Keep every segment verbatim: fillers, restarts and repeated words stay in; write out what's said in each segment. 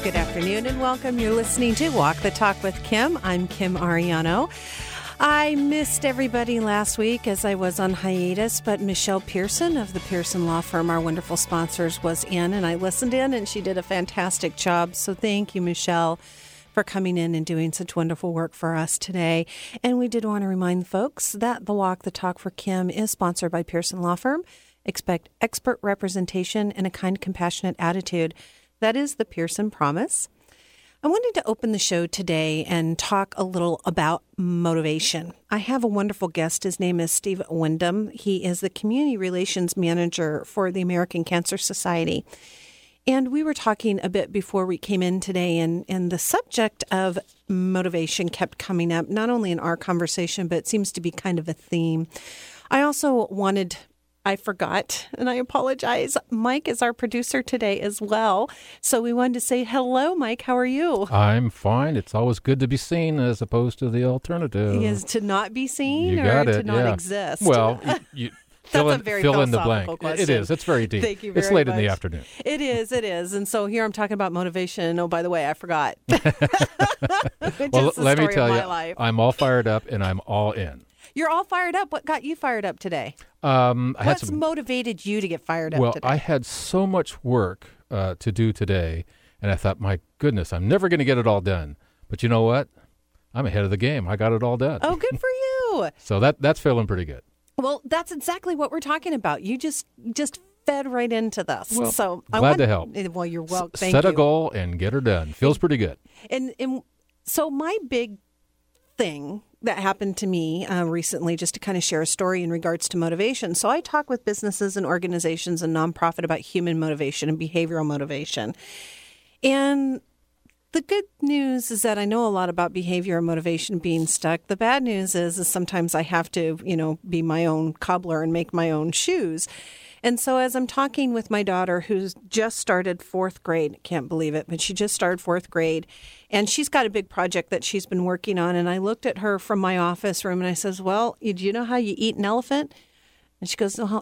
Good afternoon and welcome. You're listening to Walk the Talk with Kim. I'm Kim Ariano. I missed everybody last week as I was on hiatus, but Michelle Pearson of the Pearson Law Firm, our wonderful sponsors, was in, and I listened in, and she did a fantastic job. So thank you, Michelle, for coming in and doing such wonderful work for us today. And we did want to remind folks that the Walk the Talk for Kim is sponsored by Pearson Law Firm. Expect expert representation and a kind, compassionate attitude. That is the Pearson promise. I wanted to open the show today and talk a little about motivation. I have a wonderful guest. His name is Steve Wyndham. He is the Community Relations Manager for the American Cancer Society. And we were talking a bit before we came in today, and, and the subject of motivation kept coming up, not only in our conversation, but it seems to be kind of a theme. I also wanted... I forgot, and I apologize. Mike is our producer today as well. So we wanted to say hello, Mike. How are you? I'm fine. It's always good to be seen as opposed to the alternative. Is to not be seen you or got to it, not yeah. exist? Well, you, you fill, That's in, a very fill in the philosophical blank. question. It is. It's very deep. Thank you very It's late much. in the afternoon. It is. It is. And so here I'm talking about motivation. Oh, by the way, I forgot. Well, let me tell you, life. I'm all fired up and I'm all in. You're all fired up. What got you fired up today? Um, I What's had some, motivated you to get fired up well, today? I had so much work uh, to do today, and I thought, my goodness, I'm never going to get it all done. But you know what? I'm ahead of the game. I got it all done. Oh, good for you. So that that's feeling pretty good. Well, that's exactly what we're talking about. You just just fed right into this. Well, so glad I want, to help. Well, you're welcome. S- Thank Set you. a goal and get her done. Feels pretty good. And, and so my big thing that happened to me uh, recently, just to kind of share a story in regards to motivation. So I talk with businesses and organizations and nonprofit about human motivation and behavioral motivation. And the good news is that I know a lot about behavior and motivation being stuck. The bad news is, is sometimes I have to, you know, be my own cobbler and make my own shoes. And so as I'm talking with my daughter, who's just started fourth grade, can't believe it, but she just started fourth grade, and she's got a big project that she's been working on. And I looked at her from my office room and I says, well, do you know how you eat an elephant? And she goes, no,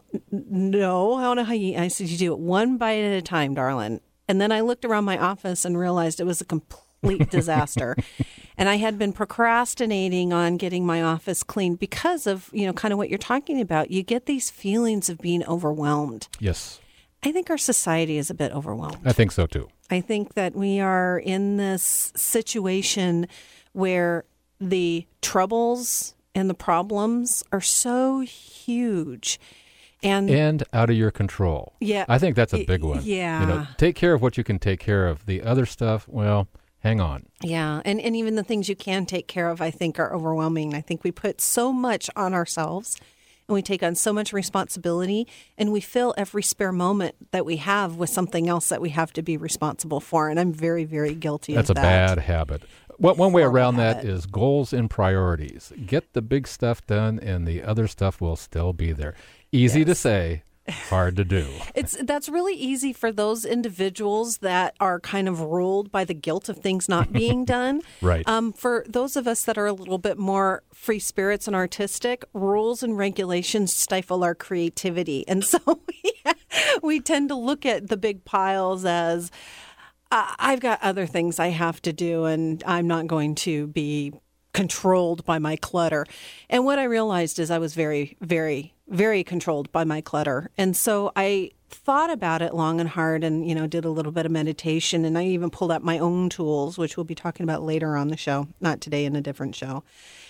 no, I don't know how you eat. I said, you do it one bite at a time, darling. And then I looked around my office and realized it was a complete disaster. And I had been procrastinating on getting my office cleaned because of, you know, kind of what you're talking about. You get these feelings of being overwhelmed. Yes. I think our society is a bit overwhelmed. I think so, too. I think that we are in this situation where the troubles and the problems are so huge. And, and out of your control. Yeah. I think that's a big one. Yeah. You know, take care of what you can take care of. The other stuff, well, hang on. Yeah. And, and even the things you can take care of, I think, are overwhelming. I think we put so much on ourselves and we take on so much responsibility and we fill every spare moment that we have with something else that we have to be responsible for. And I'm very, very guilty That's of that. That's a bad habit. Well, one way Horrible around habit. that is goals and priorities. Get the big stuff done and the other stuff will still be there. Easy Yes. to say, hard to do. It's that's really easy for those individuals that are kind of ruled by the guilt of things not being done. Right. Um, for those of us that are a little bit more free spirits and artistic, rules and regulations stifle our creativity. And so we, we tend to look at the big piles as, uh, I've got other things I have to do and I'm not going to be controlled by my clutter. And what I realized is I was very, very, very controlled by my clutter. And so I thought about it long and hard and, you know, did a little bit of meditation. And I even pulled out my own tools, which we'll be talking about later on the show, not today, in a different show.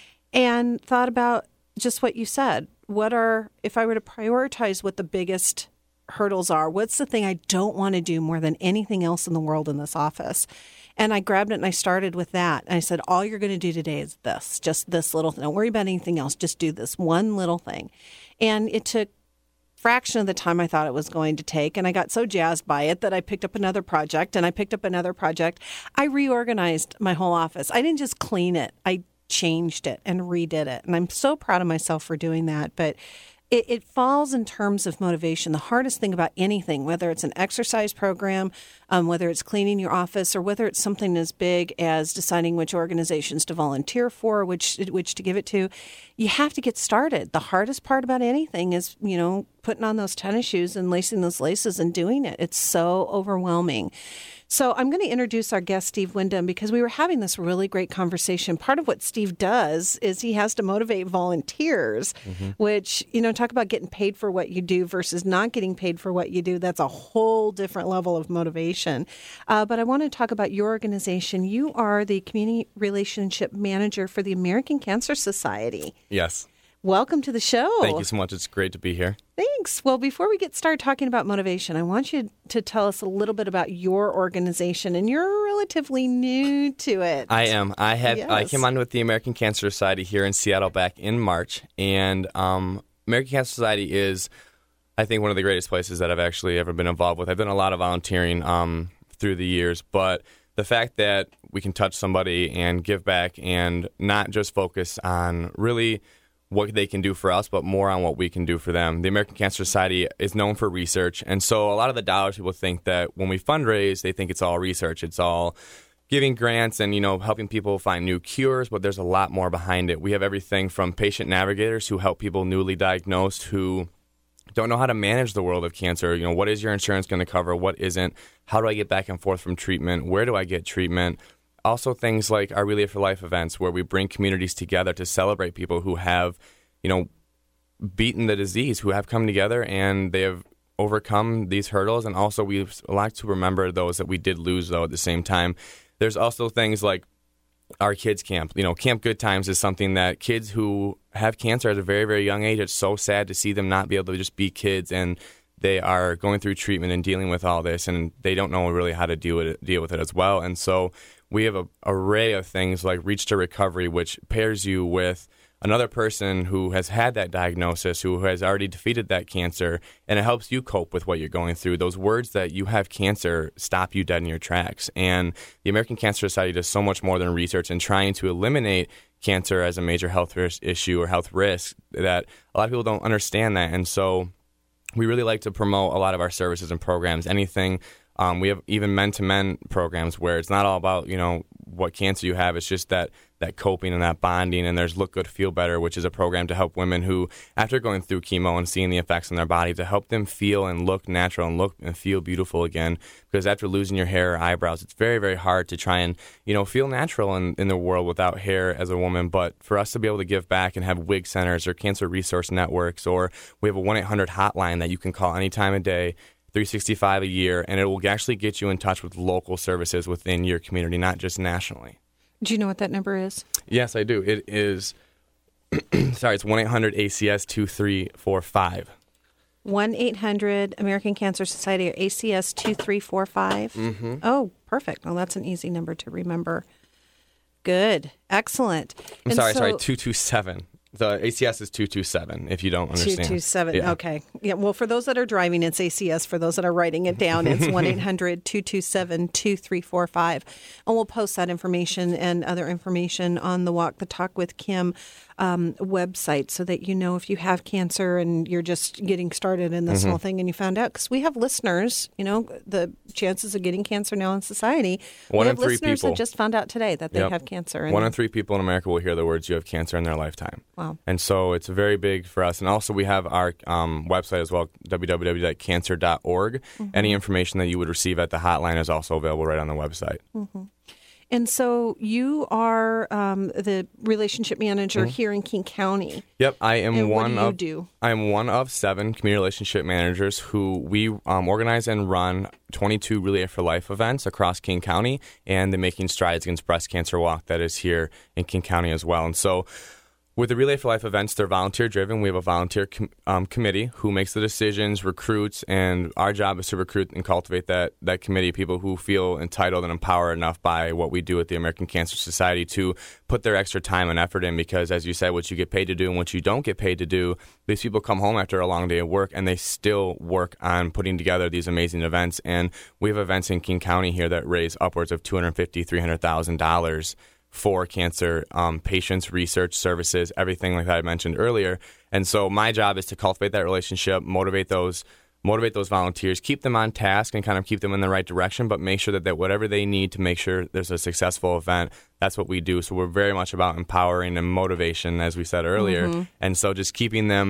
And thought about just what you said. What are, if I were to prioritize what the biggest hurdles are, what's the thing I don't want to do more than anything else in the world in this office? And I grabbed it and I started with that. And I said, all you're going to do today is this, just this little thing. Don't worry about anything else. Just do this one little thing. And it took a fraction of the time I thought it was going to take. And I got so jazzed by it that I picked up another project and I picked up another project. I reorganized my whole office. I didn't just clean it. I changed it and redid it. And I'm so proud of myself for doing that. But It, it falls in terms of motivation. The hardest thing about anything, whether it's an exercise program, um, whether it's cleaning your office, or whether it's something as big as deciding which organizations to volunteer for, which which to give it to, you have to get started. The hardest part about anything is, you know, putting on those tennis shoes and lacing those laces and doing it. It's so overwhelming. So I'm going to introduce our guest, Steve Wyndham, because we were having this really great conversation. Part of what Steve does is he has to motivate volunteers, mm-hmm. which, you know, talk about getting paid for what you do versus not getting paid for what you do. That's a whole different level of motivation. Uh, but I want to talk about your organization. You are the Community Relationship Manager for the American Cancer Society. Yes. Welcome to the show. Thank you so much. It's great to be here. Thanks. Well, before we get started talking about motivation, I want you to tell us a little bit about your organization, and you're relatively new to it. I am. I had Yes. I came on with the American Cancer Society here in Seattle back in March, and um, American Cancer Society is, I think, one of the greatest places that I've actually ever been involved with. I've done a lot of volunteering um, through the years, but the fact that we can touch somebody and give back and not just focus on really what they can do for us, but more on what we can do for them. The American Cancer Society is known for research, and so a lot of the dollars, people think that when we fundraise, they think it's all research. It's all giving grants and, you know, helping people find new cures, but there's a lot more behind it. We have everything from patient navigators who help people newly diagnosed who don't know how to manage the world of cancer. You know, what is your insurance going to cover? What isn't? How do I get back and forth from treatment? Where do I get treatment? Also things like our Relay for Life events where we bring communities together to celebrate people who have, you know, beaten the disease, who have come together and they have overcome these hurdles. And also we like to remember those that we did lose, though, at the same time. There's also things like our kids camp. You know, Camp Good Times is something that kids who have cancer at a very, very young age, it's so sad to see them not be able to just be kids, and they are going through treatment and dealing with all this, and they don't know really how to deal with it, deal with it as well. And so we have an array of things like Reach to Recovery, which pairs you with another person who has had that diagnosis, who has already defeated that cancer, and it helps you cope with what you're going through. Those words that you have cancer stop you dead in your tracks. And the American Cancer Society does so much more than research in trying to eliminate cancer as a major health risk issue or health risk that a lot of people don't understand that. And so we really like to promote a lot of our services and programs. Anything, um, we have even men-to-men programs where it's not all about, you know, what cancer you have. It's just that that coping and that bonding. And there's Look Good, Feel Better, which is a program to help women who, after going through chemo and seeing the effects on their body, to help them feel and look natural and look and feel beautiful again. Because after losing your hair or eyebrows, it's very, very hard to try and, you know, feel natural in, in the world without hair as a woman. But for us to be able to give back and have wig centers or cancer resource networks, or we have a one eight hundred hotline that you can call any time of day, three sixty-five a year, and it will actually get you in touch with local services within your community, not just nationally. Do you know what that number is? Yes, I do. It is, sorry, it's one eight hundred A C S two three four five. one eight hundred American Cancer Society or A C S two three four five. Mm-hmm. Oh, perfect. Well, that's an easy number to remember. Good. Excellent. I'm And sorry, so- sorry, two two seven. The A C S is two two seven, if you don't understand. two two seven. Yeah. Okay. Yeah. Well, for those that are driving, it's A C S. For those that are writing it down, it's one eight hundred two two seven two three four five. And we'll post that information and other information on the Walk the Talk with Kim um, website so that you know if you have cancer and you're just getting started in this Mm-hmm. whole thing and you found out. Because we have listeners, you know, the chances of getting cancer now in society. One we in have three listeners people. that just found out today that they Yep. have cancer. And One in three people in America will hear the words, you have cancer, in their lifetime. Wow. And so it's very big for us. And also we have our um, website as well, w w w dot cancer dot org. Mm-hmm. Any information that you would receive at the hotline is also available right on the website. Mm-hmm. And so you are um, the relationship manager Mm-hmm. here in King County. Yep, I am And what one do you of do? I am one of seven community relationship managers who we um, organize and run twenty-two Relay for Life events across King County, and the Making Strides Against Breast Cancer Walk that is here in King County as well. And so with the Relay for Life events, they're volunteer-driven. We have a volunteer com- um, committee who makes the decisions, recruits, and our job is to recruit and cultivate that that committee, people who feel entitled and empowered enough by what we do at the American Cancer Society to put their extra time and effort in, because, as you said, what you get paid to do and what you don't get paid to do, these people come home after a long day of work, and they still work on putting together these amazing events. And we have events in King County here that raise upwards of two hundred fifty thousand dollars, three hundred thousand dollars for cancer um, patients, research, services, everything like that I mentioned earlier. And so my job is to cultivate that relationship, motivate those motivate those volunteers, keep them on task and kind of keep them in the right direction, but make sure that, that whatever they need to make sure there's a successful event, that's what we do. So we're very much about empowering and motivation, as we said earlier. Mm-hmm. And so just keeping them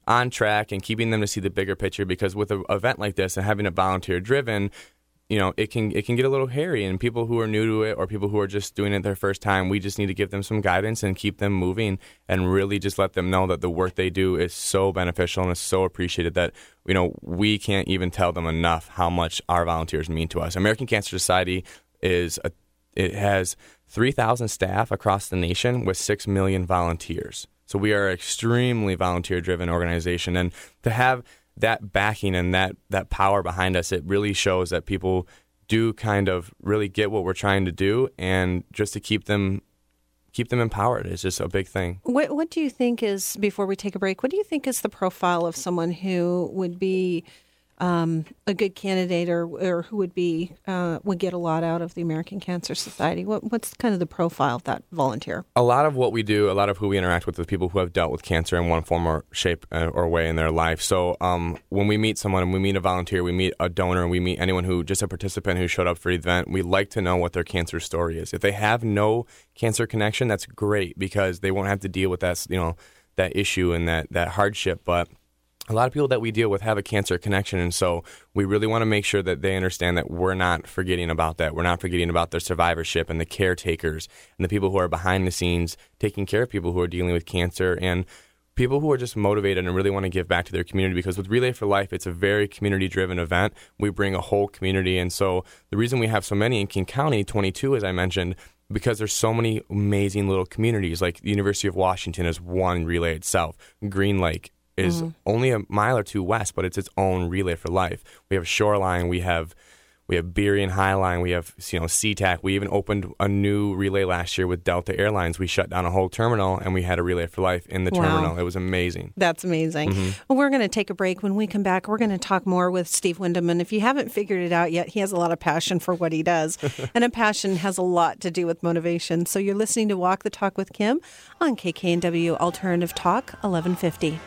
on track and keeping them to see the bigger picture, because with an event like this and having it volunteer driven, you know, it can it can get a little hairy, and people who are new to it or people who are just doing it their first time, we just need to give them some guidance and keep them moving and really just let them know that the work they do is so beneficial and is so appreciated that, you know, we can't even tell them enough how much our volunteers mean to us. American Cancer Society is a, it has three thousand staff across the nation with six million volunteers. So we are an extremely volunteer-driven organization, and to have that backing and that, that power behind us, it really shows that people do kind of really get what we're trying to do, and just to keep them keep them empowered is just a big thing. What What do you think is, before we take a break, what do you think is the profile of someone who would be um, a good candidate, or, or who would be uh, would get a lot out of the American Cancer Society? What What's kind of the profile of that volunteer? A lot of what we do, a lot of who we interact with, are people who have dealt with cancer in one form or shape or way in their life. So um, when we meet someone, and we meet a volunteer, we meet a donor, and we meet anyone who, just a participant who showed up for the event, we like to know what their cancer story is. If they have no cancer connection, that's great, because they won't have to deal with that, you know, that issue and that, that hardship. But a lot of people that we deal with have a cancer connection, and so we really want to make sure that they understand that we're not forgetting about that. We're not forgetting about their survivorship and the caretakers and the people who are behind the scenes taking care of people who are dealing with cancer, and people who are just motivated and really want to give back to their community. Because with Relay for Life, it's a very community-driven event. We bring a whole community, and so the reason we have so many in King County, twenty-two, as I mentioned, because there's so many amazing little communities. Like the University of Washington is one relay itself. Green Lake is mm-hmm. only a mile or two west, but it's its own Relay for Life. We have Shoreline, we have we have Beery and Highline, we have, you know, SeaTac. We even opened a new relay last year with Delta Airlines. We shut down a whole terminal, and we had a Relay for Life in the wow. terminal. It was amazing. That's amazing. Mm-hmm. Well, we're going to take a break. When we come back, we're going to talk more with Steve Windeman. If you haven't figured it out yet, he has a lot of passion for what he does, and a passion has a lot to do with motivation. So you're listening to Walk the Talk with Kim on K K N W Alternative Talk, eleven fifty.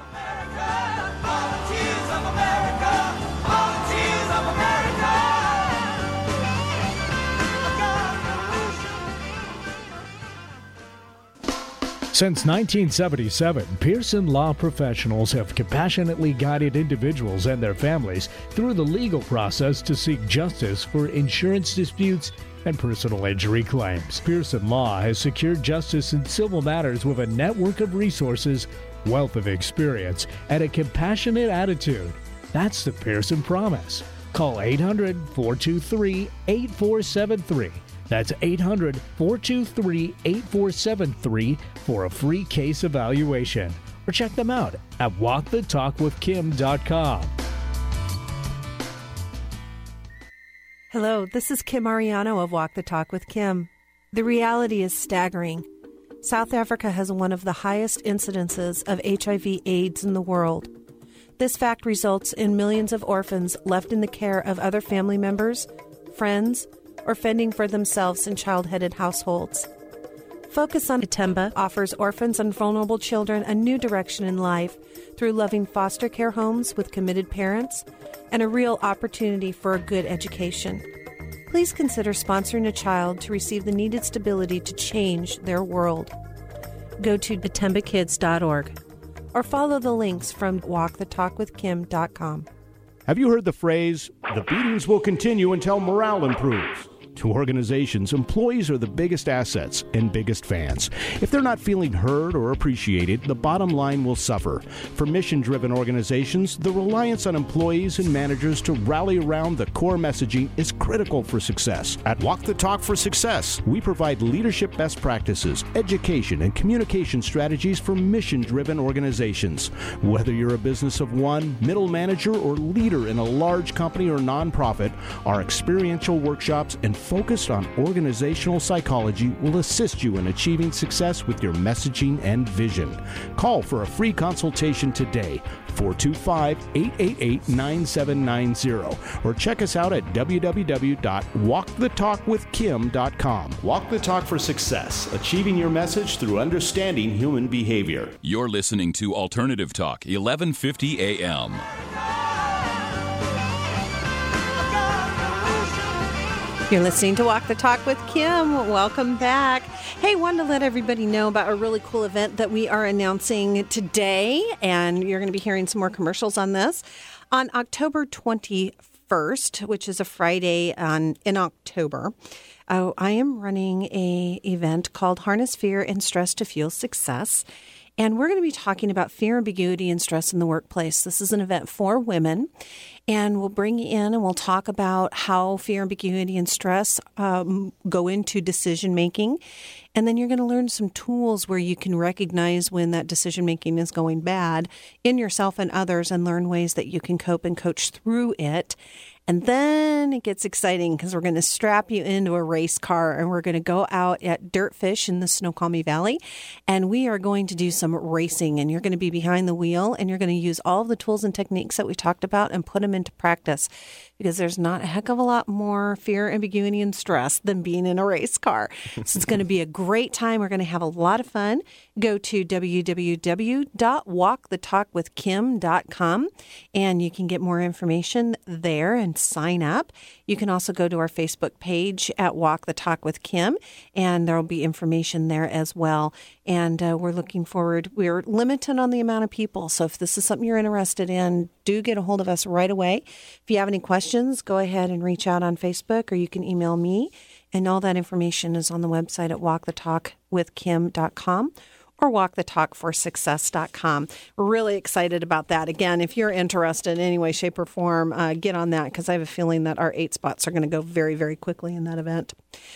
Since nineteen seventy-seven, Pearson Law Professionals have compassionately guided individuals and their families through the legal process to seek justice for insurance disputes and personal injury claims. Pearson Law has secured justice in civil matters with a network of resources, wealth of experience, and a compassionate attitude. That's the Pearson Promise. Call eight hundred, four two three, eight four seven three. That's eight hundred, four two three, eight four seven three for a free case evaluation. Or check them out at walk the talk with kim dot com. Hello, this is Kim Ariano of Walk the Talk with Kim. The reality is staggering. South Africa has one of the highest incidences of H I V AIDS in the world. This fact results in millions of orphans left in the care of other family members, friends, or fending for themselves in child-headed households. Focus on Itemba offers orphans and vulnerable children a new direction in life through loving foster care homes with committed parents and a real opportunity for a good education. Please consider sponsoring a child to receive the needed stability to change their world. Go to itemba kids dot org or follow the links from walk the talk with kim dot com. Have you heard the phrase, the beatings will continue until morale improves? To organizations, employees are the biggest assets and biggest fans. If they're not feeling heard or appreciated, the bottom line will suffer. For mission-driven organizations, the reliance on employees and managers to rally around the core messaging is critical for success. At Walk the Talk for Success, we provide leadership best practices, education, and communication strategies for mission-driven organizations. Whether you're a business of one, middle manager, or leader in a large company or nonprofit, our experiential workshops and focused on organizational psychology will assist you in achieving success with your messaging and vision. Call for a free consultation today, four two five, eight eight eight, nine seven nine zero, or check us out at w w w dot walk the talk with kim dot com. Walk the Talk for Success, achieving your message through understanding human behavior. You're listening to Alternative Talk, eleven fifty A M. You're listening to Walk the Talk with Kim. Welcome back. Hey, wanted to let everybody know about a really cool event that we are announcing today, and you're going to be hearing some more commercials on this. On October twenty-first, which is a Friday on, in October, uh, I am running a event called Harness Fear and Stress to Fuel Success. And we're going to be talking about fear, ambiguity, and stress in the workplace. This is an event for women. And we'll bring you in and we'll talk about how fear, ambiguity, and stress um, go into decision making. And then you're going to learn some tools where you can recognize when that decision making is going bad in yourself and others, and learn ways that you can cope and coach through it. And then it gets exciting because we're going to strap you into a race car and we're going to go out at Dirtfish in the Snoqualmie Valley. And we are going to do some racing, and you're going to be behind the wheel, and you're going to use all of the tools and techniques that we talked about and put them into practice, because there's not a heck of a lot more fear, ambiguity, and stress than being in a race car. So it's going to be a great time. We're going to have a lot of fun. Go to w w w dot walk the talk with kim dot com and you can get more information there and sign up. You can also go to our Facebook page at Walk the Talk with Kim, and there will be information there as well. And uh, we're looking forward. We're limited on the amount of people, so if this is something you're interested in, do get a hold of us right away. If you have any questions, go ahead and reach out on Facebook, or you can email me. And all that information is on the website at walk the talk with kim dot com. or walk the talk for success dot com. We're really excited about that. Again, if you're interested in any way, shape, or form, uh, get on that, because I have a feeling that our eight spots are going to go very, very quickly in that event.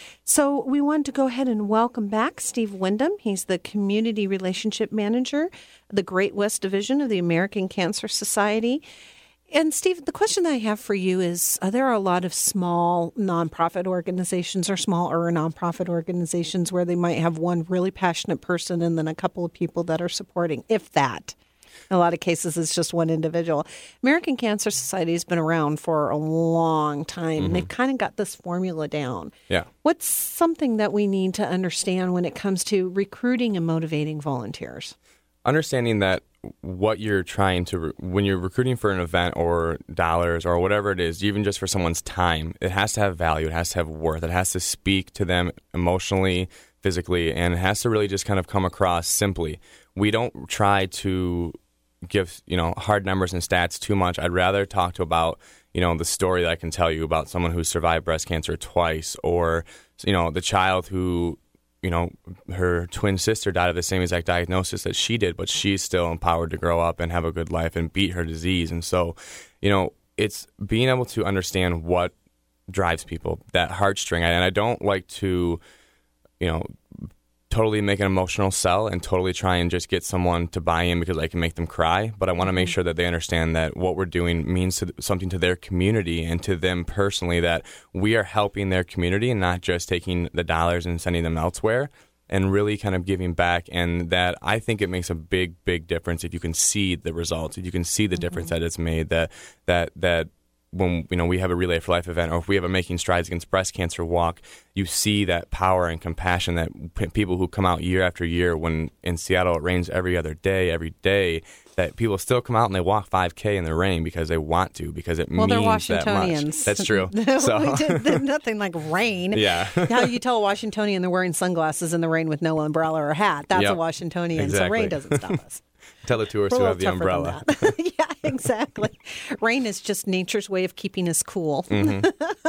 So we wanted to go ahead and welcome back Steve Wyndham. He's the Community Relationship Manager of the Great West Division of the American Cancer Society. And Steve, the question that I have for you is, uh, there are a lot of small nonprofit organizations or smaller nonprofit organizations where they might have one really passionate person and then a couple of people that are supporting, if that. In a lot of cases, it's just one individual. American Cancer Society has been around for a long time, mm-hmm. and they've kind of got this formula down. Yeah. What's something that we need to understand when it comes to recruiting and motivating volunteers? Understanding that what you're trying to, re- when you're recruiting for an event or dollars or whatever it is, even just for someone's time, it has to have value. It has to have worth. It has to speak to them emotionally, physically, and it has to really just kind of come across simply. We don't try to give, you know, hard numbers and stats too much. I'd rather talk to about, you know, the story that I can tell you about someone who survived breast cancer twice, or, you know, the child who, you know, her twin sister died of the same exact diagnosis that she did, but she's still empowered to grow up and have a good life and beat her disease. And so, you know, it's being able to understand what drives people, that heartstring. And I don't like to, you know, totally make an emotional sell and totally try and just get someone to buy in because I can make them cry. But I want to make sure that they understand that what we're doing means to, something to their community and to them personally, that we are helping their community and not just taking the dollars and sending them elsewhere, and really kind of giving back. And that, I think it makes a big, big difference if you can see the results, if you can see the mm-hmm. difference that it's made, that that that when, you know, we have a Relay for Life event, or if we have a Making Strides Against Breast Cancer walk, you see that power and compassion that p- people who come out year after year, when in Seattle it rains every other day, every day, that people still come out and they walk five K in the rain because they want to, because it well, means they're Washingtonians. That much. That's true. So. did, nothing like rain. Yeah. How you tell a Washingtonian they're wearing sunglasses in the rain with no umbrella or hat. That's yep. a Washingtonian. Exactly. So rain doesn't stop us. Tell the tourists who have the umbrella. Yeah, exactly. Rain is just nature's way of keeping us cool. Mm-hmm.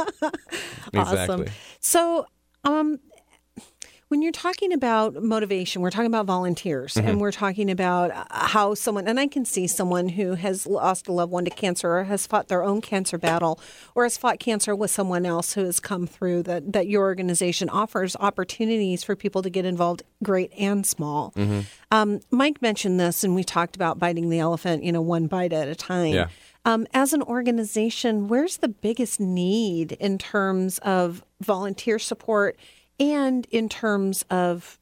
Awesome. Exactly. So, um, when you're talking about motivation, we're talking about volunteers, mm-hmm. and we're talking about how someone, and I can see someone who has lost a loved one to cancer, or has fought their own cancer battle, or has fought cancer with someone else who has come through, that, that your organization offers opportunities for people to get involved, great and small. Mm-hmm. Um, Mike mentioned this, and we talked about biting the elephant, you know, one bite at a time. Yeah. Um, as an organization, where's the biggest need in terms of volunteer support and in terms of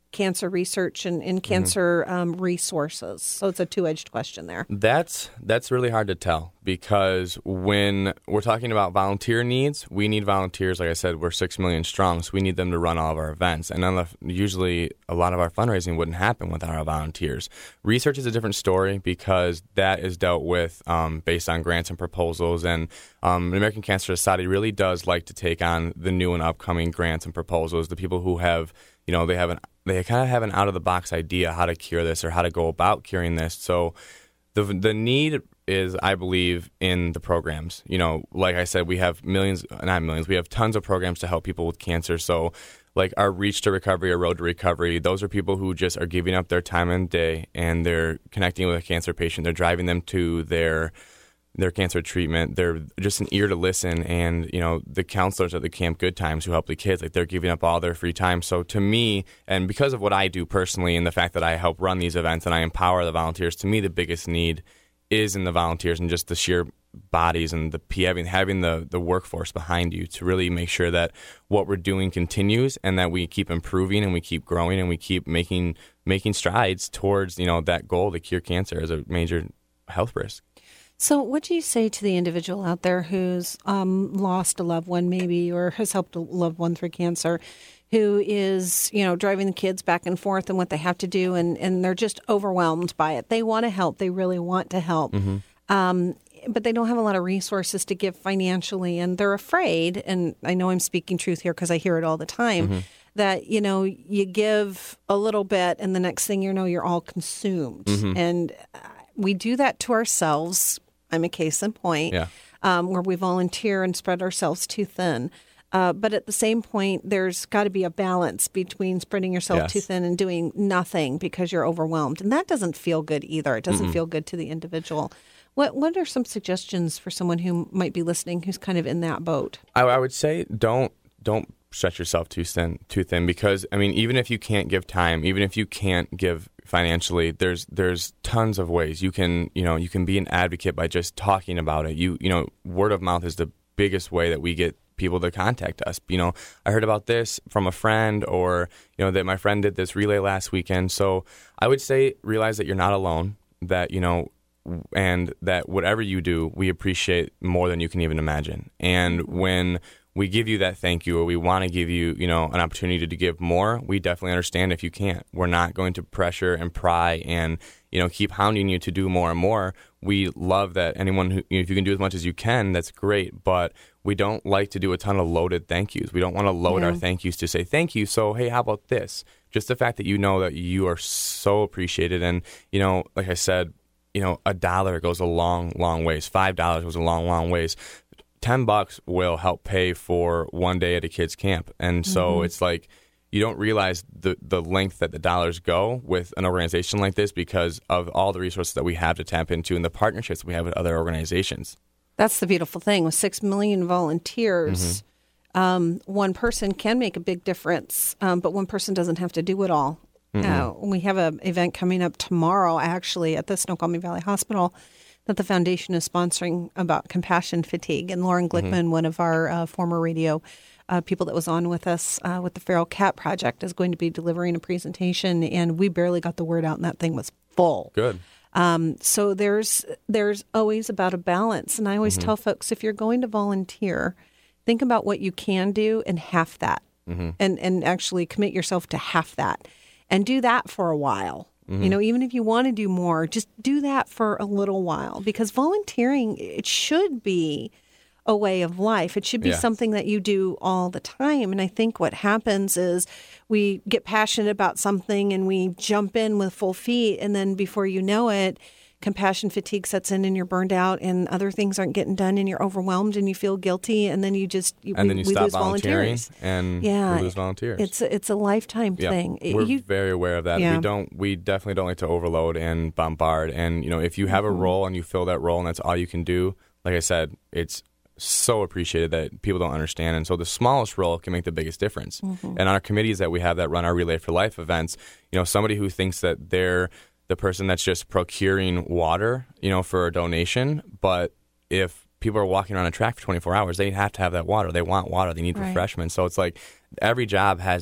cancer research and, and cancer mm-hmm. um, resources? So it's a two-edged question there. That's that's really hard to tell, because when we're talking about volunteer needs, we need volunteers. Like I said, we're six million strong, so we need them to run all of our events. And none of, usually a lot of our fundraising wouldn't happen without our volunteers. Research is a different story, because that is dealt with um, based on grants and proposals. And um, the American Cancer Society really does like to take on the new and upcoming grants and proposals, the people who have, you know, they have an they kind of have an out-of-the-box idea how to cure this or how to go about curing this. So the the need is, I believe, in the programs. You know, like I said, we have millions, not millions, we have tons of programs to help people with cancer. So like our Reach to Recovery or Road to Recovery, those are people who just are giving up their time and day, and they're connecting with a cancer patient. They're driving them to their their cancer treatment. They're just an ear to listen. And, you know, the counselors at the Camp Good Times who help the kids, like, they're giving up all their free time. So to me, and because of what I do personally and the fact that I help run these events and I empower the volunteers, to me the biggest need is in the volunteers and just the sheer bodies and the having having the, the workforce behind you to really make sure that what we're doing continues and that we keep improving and we keep growing and we keep making making strides towards, you know, that goal to cure cancer as a major health risk. So what do you say to the individual out there who's um, lost a loved one maybe, or has helped a loved one through cancer, who is, you know, driving the kids back and forth and what they have to do, and, and they're just overwhelmed by it. They want to help. They really want to help. Mm-hmm. Um, but they don't have a lot of resources to give financially, and they're afraid, and I know I'm speaking truth here because I hear it all the time, mm-hmm. that, you know, you give a little bit and the next thing you know, you're all consumed. Mm-hmm. And we do that to ourselves. I'm a case in point, yeah. um, where we volunteer and spread ourselves too thin. Uh, but at the same point, there's got to be a balance between spreading yourself yes. too thin and doing nothing because you're overwhelmed. And that doesn't feel good either. It doesn't Mm-mm. feel good to the individual. What What are some suggestions for someone who might be listening who's kind of in that boat? I, I would say don't don't stretch yourself too thin, too thin because, I mean, even if you can't give time, even if you can't give financially, there's there's tons of ways you can, you know, you can be an advocate by just talking about it. You you know, word of mouth is the biggest way that we get people to contact us. You know, I heard about this from a friend, or, you know, that my friend did this relay last weekend. So I would say realize that you're not alone, that, you know, and that whatever you do, we appreciate more than you can even imagine. And when we give you that thank you, or we want to give you, you know, an opportunity to give more, we definitely understand if you can't. We're not going to pressure and pry and, you know, keep hounding you to do more and more. We love that anyone who, if you can do as much as you can, that's great. But we don't like to do a ton of loaded thank yous. We don't want to load yeah. our thank yous to say thank you. So, hey, how about this? Just the fact that you know that you are so appreciated. And, you know, like I said, you know, a dollar goes a long, long ways. Five dollars goes a long, long ways. Ten bucks will help pay for one day at a kid's camp. And so mm-hmm. it's like you don't realize the, the length that the dollars go with an organization like this because of all the resources that we have to tap into and the partnerships we have with other organizations. That's the beautiful thing. With six million volunteers, mm-hmm. um, one person can make a big difference, um, but one person doesn't have to do it all. Mm-hmm. Uh, we have an event coming up tomorrow, actually, at the Snoqualmie Valley Hospital that the foundation is sponsoring about compassion fatigue. And Lauren Glickman, mm-hmm. one of our uh, former radio uh, people that was on with us uh, with the Feral Cat Project, is going to be delivering a presentation. And we barely got the word out, and that thing was full. Good. Um, so there's there's always about a balance. And I always mm-hmm. tell folks, if you're going to volunteer, think about what you can do and half that. Mm-hmm. And, and actually commit yourself to half that. And do that for a while. Mm-hmm. You know, even if you want to do more, just do that for a little while, because volunteering, it should be a way of life. It should be yeah. something that you do all the time. And I think what happens is we get passionate about something and we jump in with full feet. And then before you know it, compassion fatigue sets in and you're burned out and other things aren't getting done and you're overwhelmed and you feel guilty. And then you just, you, and we, then you we stop lose volunteering volunteers. and yeah, we lose volunteers. It's a, it's a lifetime yep. thing. We're you, very aware of that. Yeah. We don't, we definitely don't like to overload and bombard. And, you know, if you have mm-hmm. a role and you fill that role and that's all you can do, like I said, it's so appreciated that people don't understand. And so the smallest role can make the biggest difference. Mm-hmm. And our committees that we have that run our Relay for Life events, you know, somebody who thinks that they're the person that's just procuring water, you know, for a donation. But if people are walking around a track for twenty-four hours, they have to have that water. They want water. They need right. refreshment. So it's like every job has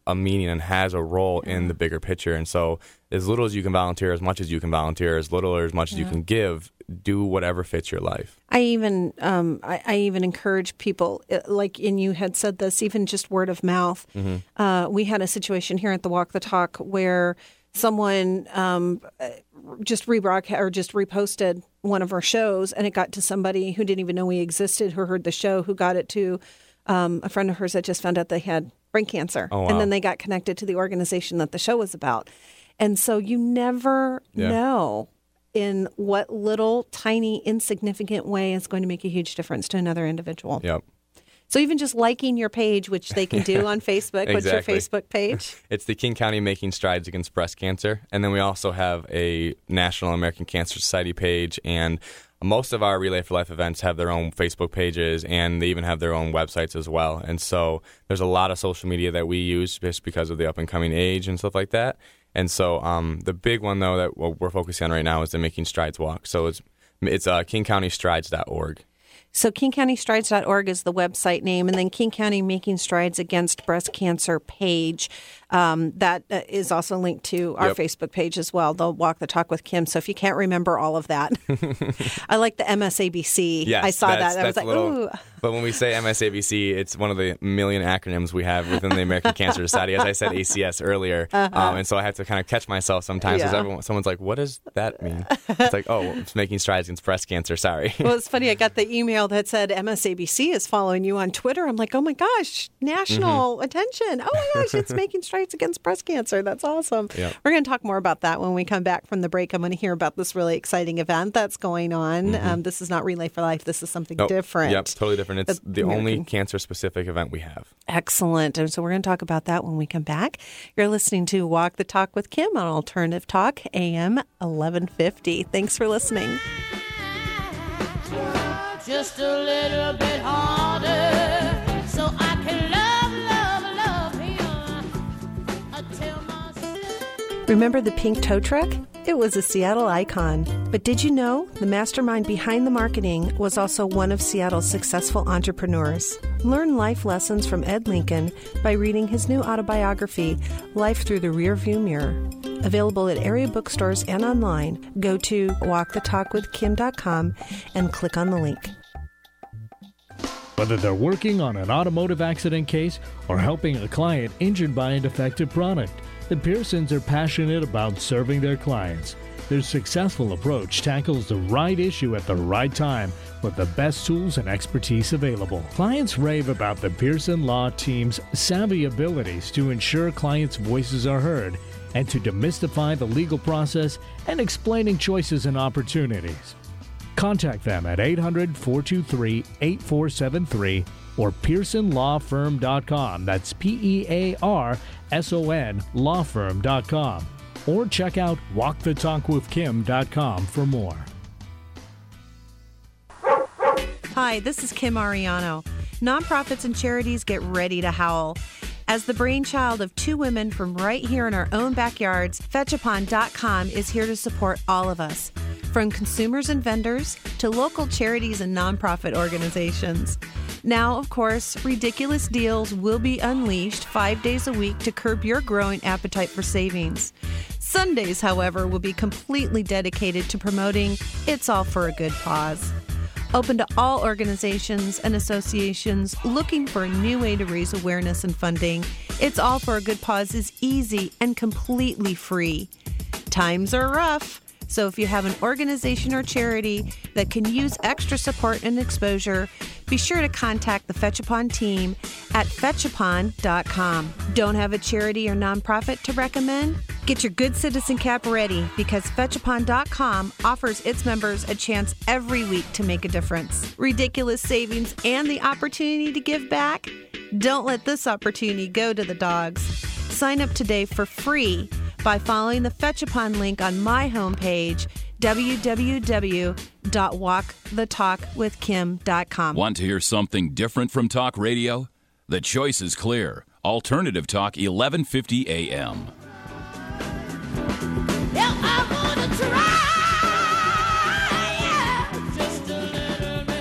a meaning and has a role in the bigger picture. And so as little as you can volunteer, as much as you can volunteer, as little or as much as you can give, do whatever fits your life. I even um, I, I even encourage people, like, and you had said this, even just word of mouth. Mm-hmm. Uh, we had a situation here at the Walk the Talk where someone um, just rebroadcast or just reposted one of our shows, and it got to somebody who didn't even know we existed, who heard the show, who got it to um, a friend of hers that just found out they had brain cancer. Oh, wow. And then they got connected to the organization that the show was about. And so you never Yeah. know in what little, tiny, insignificant way is going to make a huge difference to another individual. Yep. So even just liking your page, which they can do on Facebook. What's your Exactly. Facebook page? It's the King County Making Strides Against Breast Cancer. And then we also have a National American Cancer Society page. And most of our Relay for Life events have their own Facebook pages, and they even have their own websites as well. And so there's a lot of social media that we use just because of the up-and-coming age and stuff like that. And so um, the big one, though, that we're focusing on right now is the Making Strides Walk. So it's it's uh, king county strides dot org. So king county strides dot org is the website name, and then King County Making Strides Against Breast Cancer page. Um, that uh, is also linked to our Yep. Facebook page as well, the Walk the Talk with Kim. So if you can't remember all of that, I like the M S A B C. Yes, I saw that's- that. I was that's like, a little- ooh. But when we say M S A B C, it's one of the million acronyms we have within the American Cancer Society. As I said, A C S earlier. Uh-huh. Um, and so I have to kind of catch myself sometimes because Yeah. everyone, someone's like, what does that mean? It's like, oh, it's Making Strides Against Breast Cancer. Sorry. Well, it's funny. I got the email that said M S A B C is following you on Twitter. I'm like, oh my gosh, national Mm-hmm. attention. Oh my gosh, it's Making Strides Against Breast Cancer. That's awesome. Yep. We're going to talk more about that when we come back from the break. I'm going to hear about this really exciting event that's going on. Um, this is not Relay for Life. This is something Nope. different. Yep, totally different. It's The the only American- cancer-specific event we have. Excellent. And so we're going to talk about that when we come back. You're listening to Walk the Talk with Kim on Alternative Talk, A M eleven fifty. Thanks for listening. Just a little bit harder so I can love, love, love him until my... Remember the pink tow truck? It was a Seattle icon. But did you know the mastermind behind the marketing was also one of Seattle's successful entrepreneurs? Learn life lessons from Ed Lincoln by reading his new autobiography, Life Through the Rearview Mirror. Available at area bookstores and online. Go to walk the talk with kim dot com and click on the link. Whether they're working on an automotive accident case or helping a client injured by a defective product, the Pearsons are passionate about serving their clients. Their successful approach tackles the right issue at the right time with the best tools and expertise available. Clients rave about the Pearson Law Team's savvy abilities to ensure clients' voices are heard and to demystify the legal process and explaining choices and opportunities. Contact them at eight hundred, four two three, eight four seven three or pearson law firm dot com. That's P E A R S O N law firm dot com. Or check out walk the talk with kim dot com for more. Hi, this is Kim Ariano. Nonprofits and charities get ready to howl. As the brainchild of two women from right here in our own backyards, fetch upon dot com is here to support all of us, from consumers and vendors to local charities and nonprofit organizations. Now, of course, ridiculous deals will be unleashed five days a week to curb your growing appetite for savings. Sundays, however, will be completely dedicated to promoting It's All for a Good Cause. Open to all organizations and associations looking for a new way to raise awareness and funding, It's All for a Good Cause is easy and completely free. Times are rough, so if you have an organization or charity that can use extra support and exposure, be sure to contact the Fetchupon team at fetch upon dot com. Don't have a charity or nonprofit to recommend? Get your Good Citizen cap ready because fetch upon dot com offers its members a chance every week to make a difference. Ridiculous savings and the opportunity to give back? Don't let this opportunity go to the dogs. Sign up today for free by following the Fetchupon link on my homepage, w w w dot walk the talk with kim dot com. Want to hear something different from talk radio? The choice is clear. Alternative Talk, eleven fifty A M. Yeah, I wanna try, yeah, just a little bit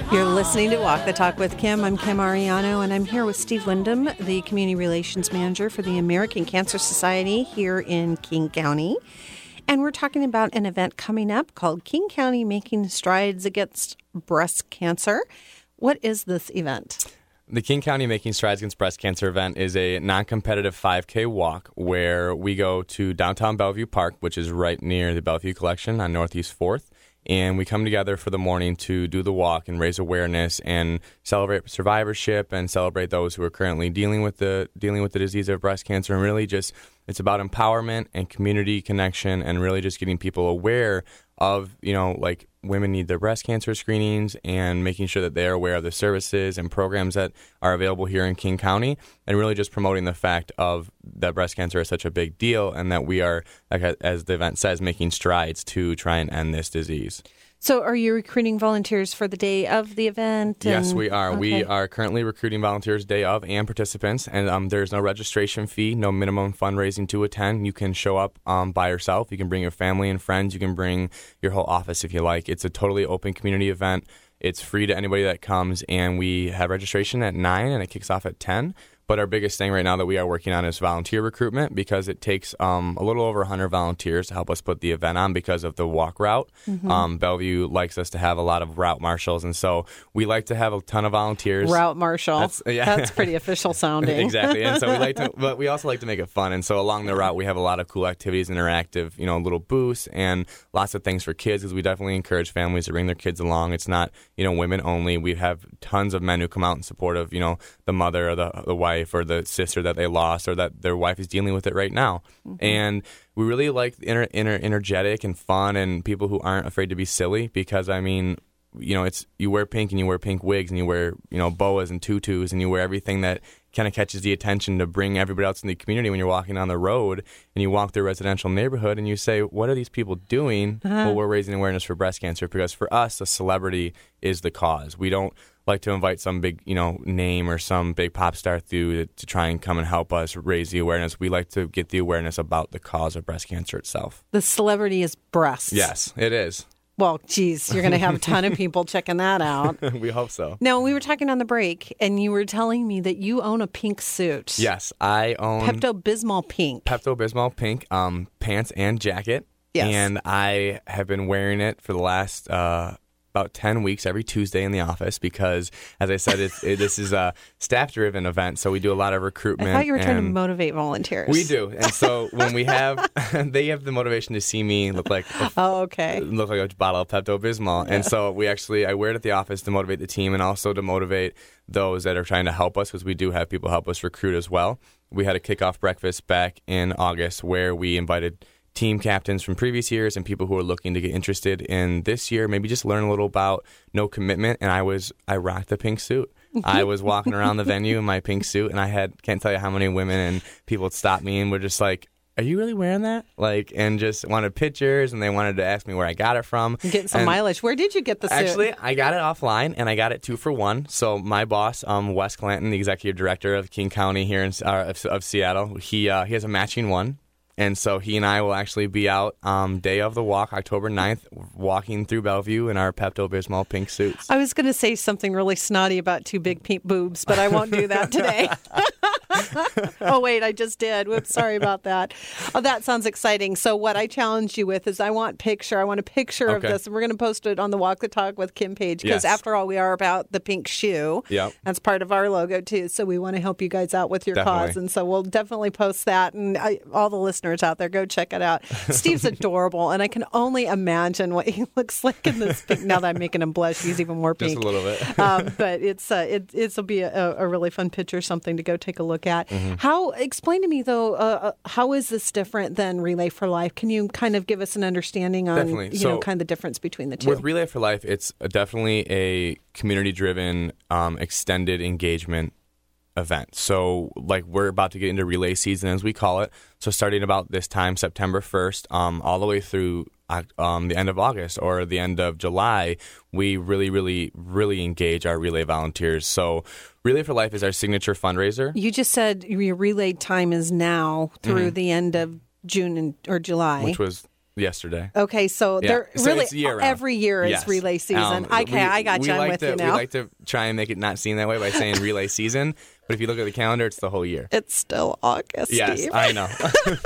You're listening to Walk the Talk with Kim. I'm Kim Ariano, and I'm here with Steve Wyndham, the Community Relations Manager for the American Cancer Society here in King County. And we're talking about an event coming up called King County Making Strides Against Breast Cancer. What is this event? The King County Making Strides Against Breast Cancer event is a non-competitive five K walk where we go to downtown Bellevue Park, which is right near the Bellevue Collection on Northeast fourth. And we come together for the morning to do the walk and raise awareness and celebrate survivorship and celebrate those who are currently dealing with the dealing with the disease of breast cancer. And really just, it's about empowerment and community connection and really just getting people aware of, you know, like women need their breast cancer screenings and making sure that they're aware of the services and programs that are available here in King County, and really just promoting the fact of that breast cancer is such a big deal and that we are, like as the event says, making strides to try and end this disease. So are you recruiting volunteers for the day of the event? And... Yes, we are. Okay. We are currently recruiting volunteers day of and participants, and um, there's no registration fee, no minimum fundraising to attend. You can show up um, by yourself. You can bring your family and friends. You can bring your whole office if you like. It's a totally open community event. It's free to anybody that comes, and we have registration at nine, and it kicks off at ten. But our biggest thing right now that we are working on is volunteer recruitment, because it takes um, a little over one hundred volunteers to help us put the event on because of the walk route. Mm-hmm. Um, Bellevue likes us to have a lot of route marshals, and so we like to have a ton of volunteers. Route marshal. That's, yeah. That's pretty official sounding. Exactly. And so we like to, but we also like to make it fun. And so along the route, we have a lot of cool activities, interactive, you know, little booths and lots of things for kids, because we definitely encourage families to bring their kids along. It's not, you know, women only. We have tons of men who come out in support of, you know, the mother or the, the wife or the sister that they lost or that their wife is dealing with it right now. Mm-hmm. And we really like inter, inter, energetic and fun and people who aren't afraid to be silly, because, I mean, you know, it's you wear pink and you wear pink wigs and you wear, you know, boas and tutus and you wear everything that kind of catches the attention to bring everybody else in the community when you're walking down the road and you walk through a residential neighborhood and you say, what are these people doing? Uh-huh. Well, we're raising awareness for breast cancer, because for us, the celebrity is the cause. We don't like to invite some big, you know, name or some big pop star through to, to try and come and help us raise the awareness. We like to get the awareness about the cause of breast cancer itself. The celebrity is breasts. Yes, it is. Well, geez, you're going to have a ton of people checking that out. We hope so. Now, we were talking on the break, and you were telling me that you own a pink suit. Yes, I own Pepto-Bismol pink. Pepto-Bismol pink um, pants and jacket. Yes. And I have been wearing it for the last uh, about ten weeks every Tuesday in the office because, as I said, it's, it, this is a staff-driven event, so we do a lot of recruitment. I thought you were trying to motivate volunteers. We do. And so when we have, they have the motivation to see me look like a, oh, okay. look like a bottle of Pepto-Bismol. Yeah. And so we actually, I wear it at the office to motivate the team and also to motivate those that are trying to help us, because we do have people help us recruit as well. We had a kickoff breakfast back in August where we invited team captains from previous years and people who are looking to get interested in this year, maybe just learn a little about no commitment. And I was, I rocked the pink suit. I was walking around the venue in my pink suit, and I had, can't tell you how many women and people would stop me and were just like, are you really wearing that? Like, and just wanted pictures, and they wanted to ask me where I got it from. Getting some and mileage. Where did you get the suit? Actually, I got it offline, and I got it two for one. So my boss, um, Wes Clanton, the executive director of King County here in uh, of, of Seattle, he uh, he has a matching one. And so he and I will actually be out um, day of the walk, October ninth, walking through Bellevue in our Pepto-Bismol pink suits. I was going to say something really snotty about two big pink boobs, but I won't do that today. Oh, wait, I just did. Whoops, sorry about that. Oh, that sounds exciting. So what I challenged you with is I want picture. I want a picture okay. of this. And we're going to post it on the Walk the Talk with Kim page because, yes. after all, we are about the pink shoe. Yep. That's part of our logo, too. So we want to help you guys out with your definitely. cause. And so we'll definitely post that. And I, all the listeners out there, go check it out. Steve's adorable, and I can only imagine what he looks like in this pink. Now that I'm making him blush, he's even more pink. Just a little bit. um, but it's uh, it it'll be a, a really fun picture, something to go take a look at. Mm-hmm. How explain to me though? Uh, how is this different than Relay for Life? Can you kind of give us an understanding on definitely. you so know kind of the difference between the two? With Relay for Life, it's definitely a community-driven, um, extended engagement event. So like we're about to get into relay season, as we call it. So starting about this time, September first, um, all the way through um, the end of August or the end of July, we really, really, really engage our relay volunteers. So Relay for Life is our signature fundraiser. You just said your relay time is now through mm-hmm. the end of June and, or July. Which was yesterday. Okay, so Yeah. they're So really it's year-round. every year is Yes. relay season. Um, okay, we- I got we you. I'm like with to, you now. We like to try and make it not seem that way by saying relay season, but if you look at the calendar, it's the whole year. It's still August, Yes, Steve. I know.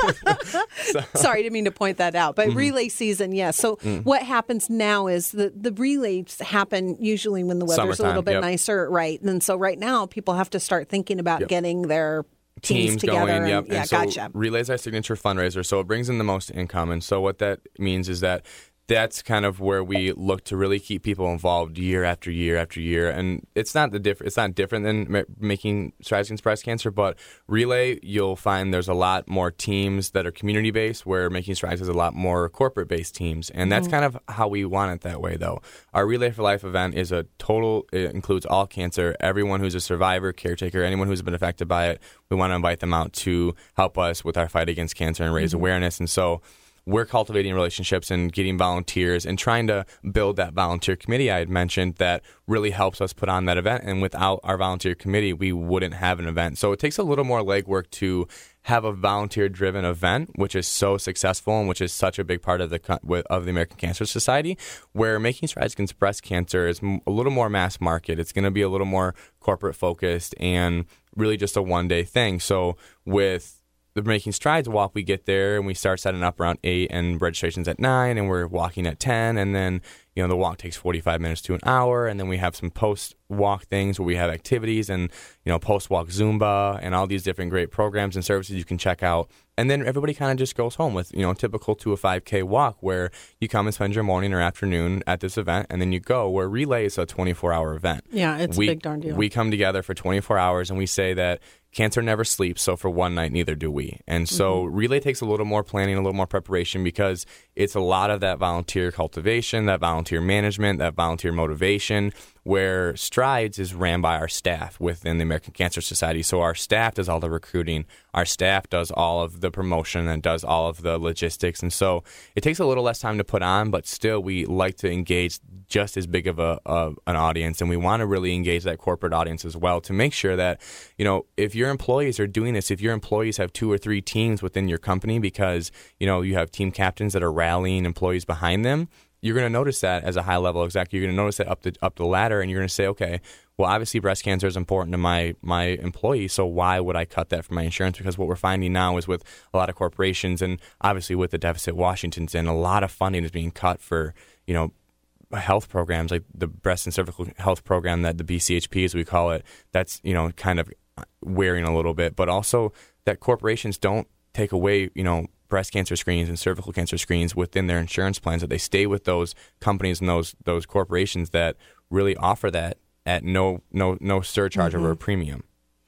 Sorry, I didn't mean to point that out. Mm-hmm. But relay season, yes. So Mm. what happens now is the, the relays happen usually when the weather's a little Summertime, bit yep. nicer, right? And so right now people have to start thinking about Yep. getting their teams, teams together. going. and, Yep. Yeah, and so gotcha. Relay's our signature fundraiser, so it brings in the most income. And so what that means is that that's kind of where we look to really keep people involved year after year after year. And it's not the diff- It's not different than ma- making strides against breast cancer, but Relay, you'll find there's a lot more teams that are community based, where Making Strides has a lot more corporate based teams, and that's kind of how we want it that way. Though our Relay for Life event is a total. It includes all cancer, everyone who's a survivor, caretaker, anyone who's been affected by it. We want to invite them out to help us with our fight against cancer and raise awareness. And so we're cultivating relationships and getting volunteers and trying to build that volunteer committee I had mentioned that really helps us put on that event. And without our volunteer committee, we wouldn't have an event. So it takes a little more legwork to have a volunteer-driven event, which is so successful and which is such a big part of the co- with- of the American Cancer Society, where Making Strides Against Breast Cancer is m- a little more mass market. It's going to be a little more corporate-focused and really just a one-day thing. So with the Making Strides walk, we get there and we start setting up around eight, and registration's at nine, and we're walking at ten, and then you know the walk takes forty-five minutes to an hour, and then we have some post walk things where we have activities and you know post walk Zumba and all these different great programs and services you can check out, and then everybody kind of just goes home with you know typical to a five K walk where you come and spend your morning or afternoon at this event, and then you go. Where Relay is a twenty-four hour event. Yeah, it's we, a big darn deal. We come together for twenty-four hours, and we say that cancer never sleeps, so for one night, neither do we. And so Mm-hmm. Relay takes a little more planning, a little more preparation, because it's a lot of that volunteer cultivation, that volunteer management, that volunteer motivation, where Strides is ran by our staff within the American Cancer Society. So our staff does all the recruiting, our staff does all of the promotion and does all of the logistics. And so it takes a little less time to put on, but still we like to engage just as big of a of an audience, and we want to really engage that corporate audience as well to make sure that, you know, if your employees are doing this, if your employees have two or three teams within your company because, you know, you have team captains that are rallying employees behind them, you're going to notice that as a high-level exec. You're going to notice that up the up the ladder, and you're going to say, okay, well, obviously breast cancer is important to my my employees, so why would I cut that from my insurance? Because what we're finding now is with a lot of corporations, and obviously with the deficit Washington's in, a lot of funding is being cut for, you know, health programs like the breast and cervical health program, that the B C H P, as we call it, that's, you know, kind of wearing a little bit, but also that corporations don't take away, you know, breast cancer screens and cervical cancer screens within their insurance plans, that they stay with those companies and those those corporations that really offer that at no no no surcharge Mm-hmm. over a premium.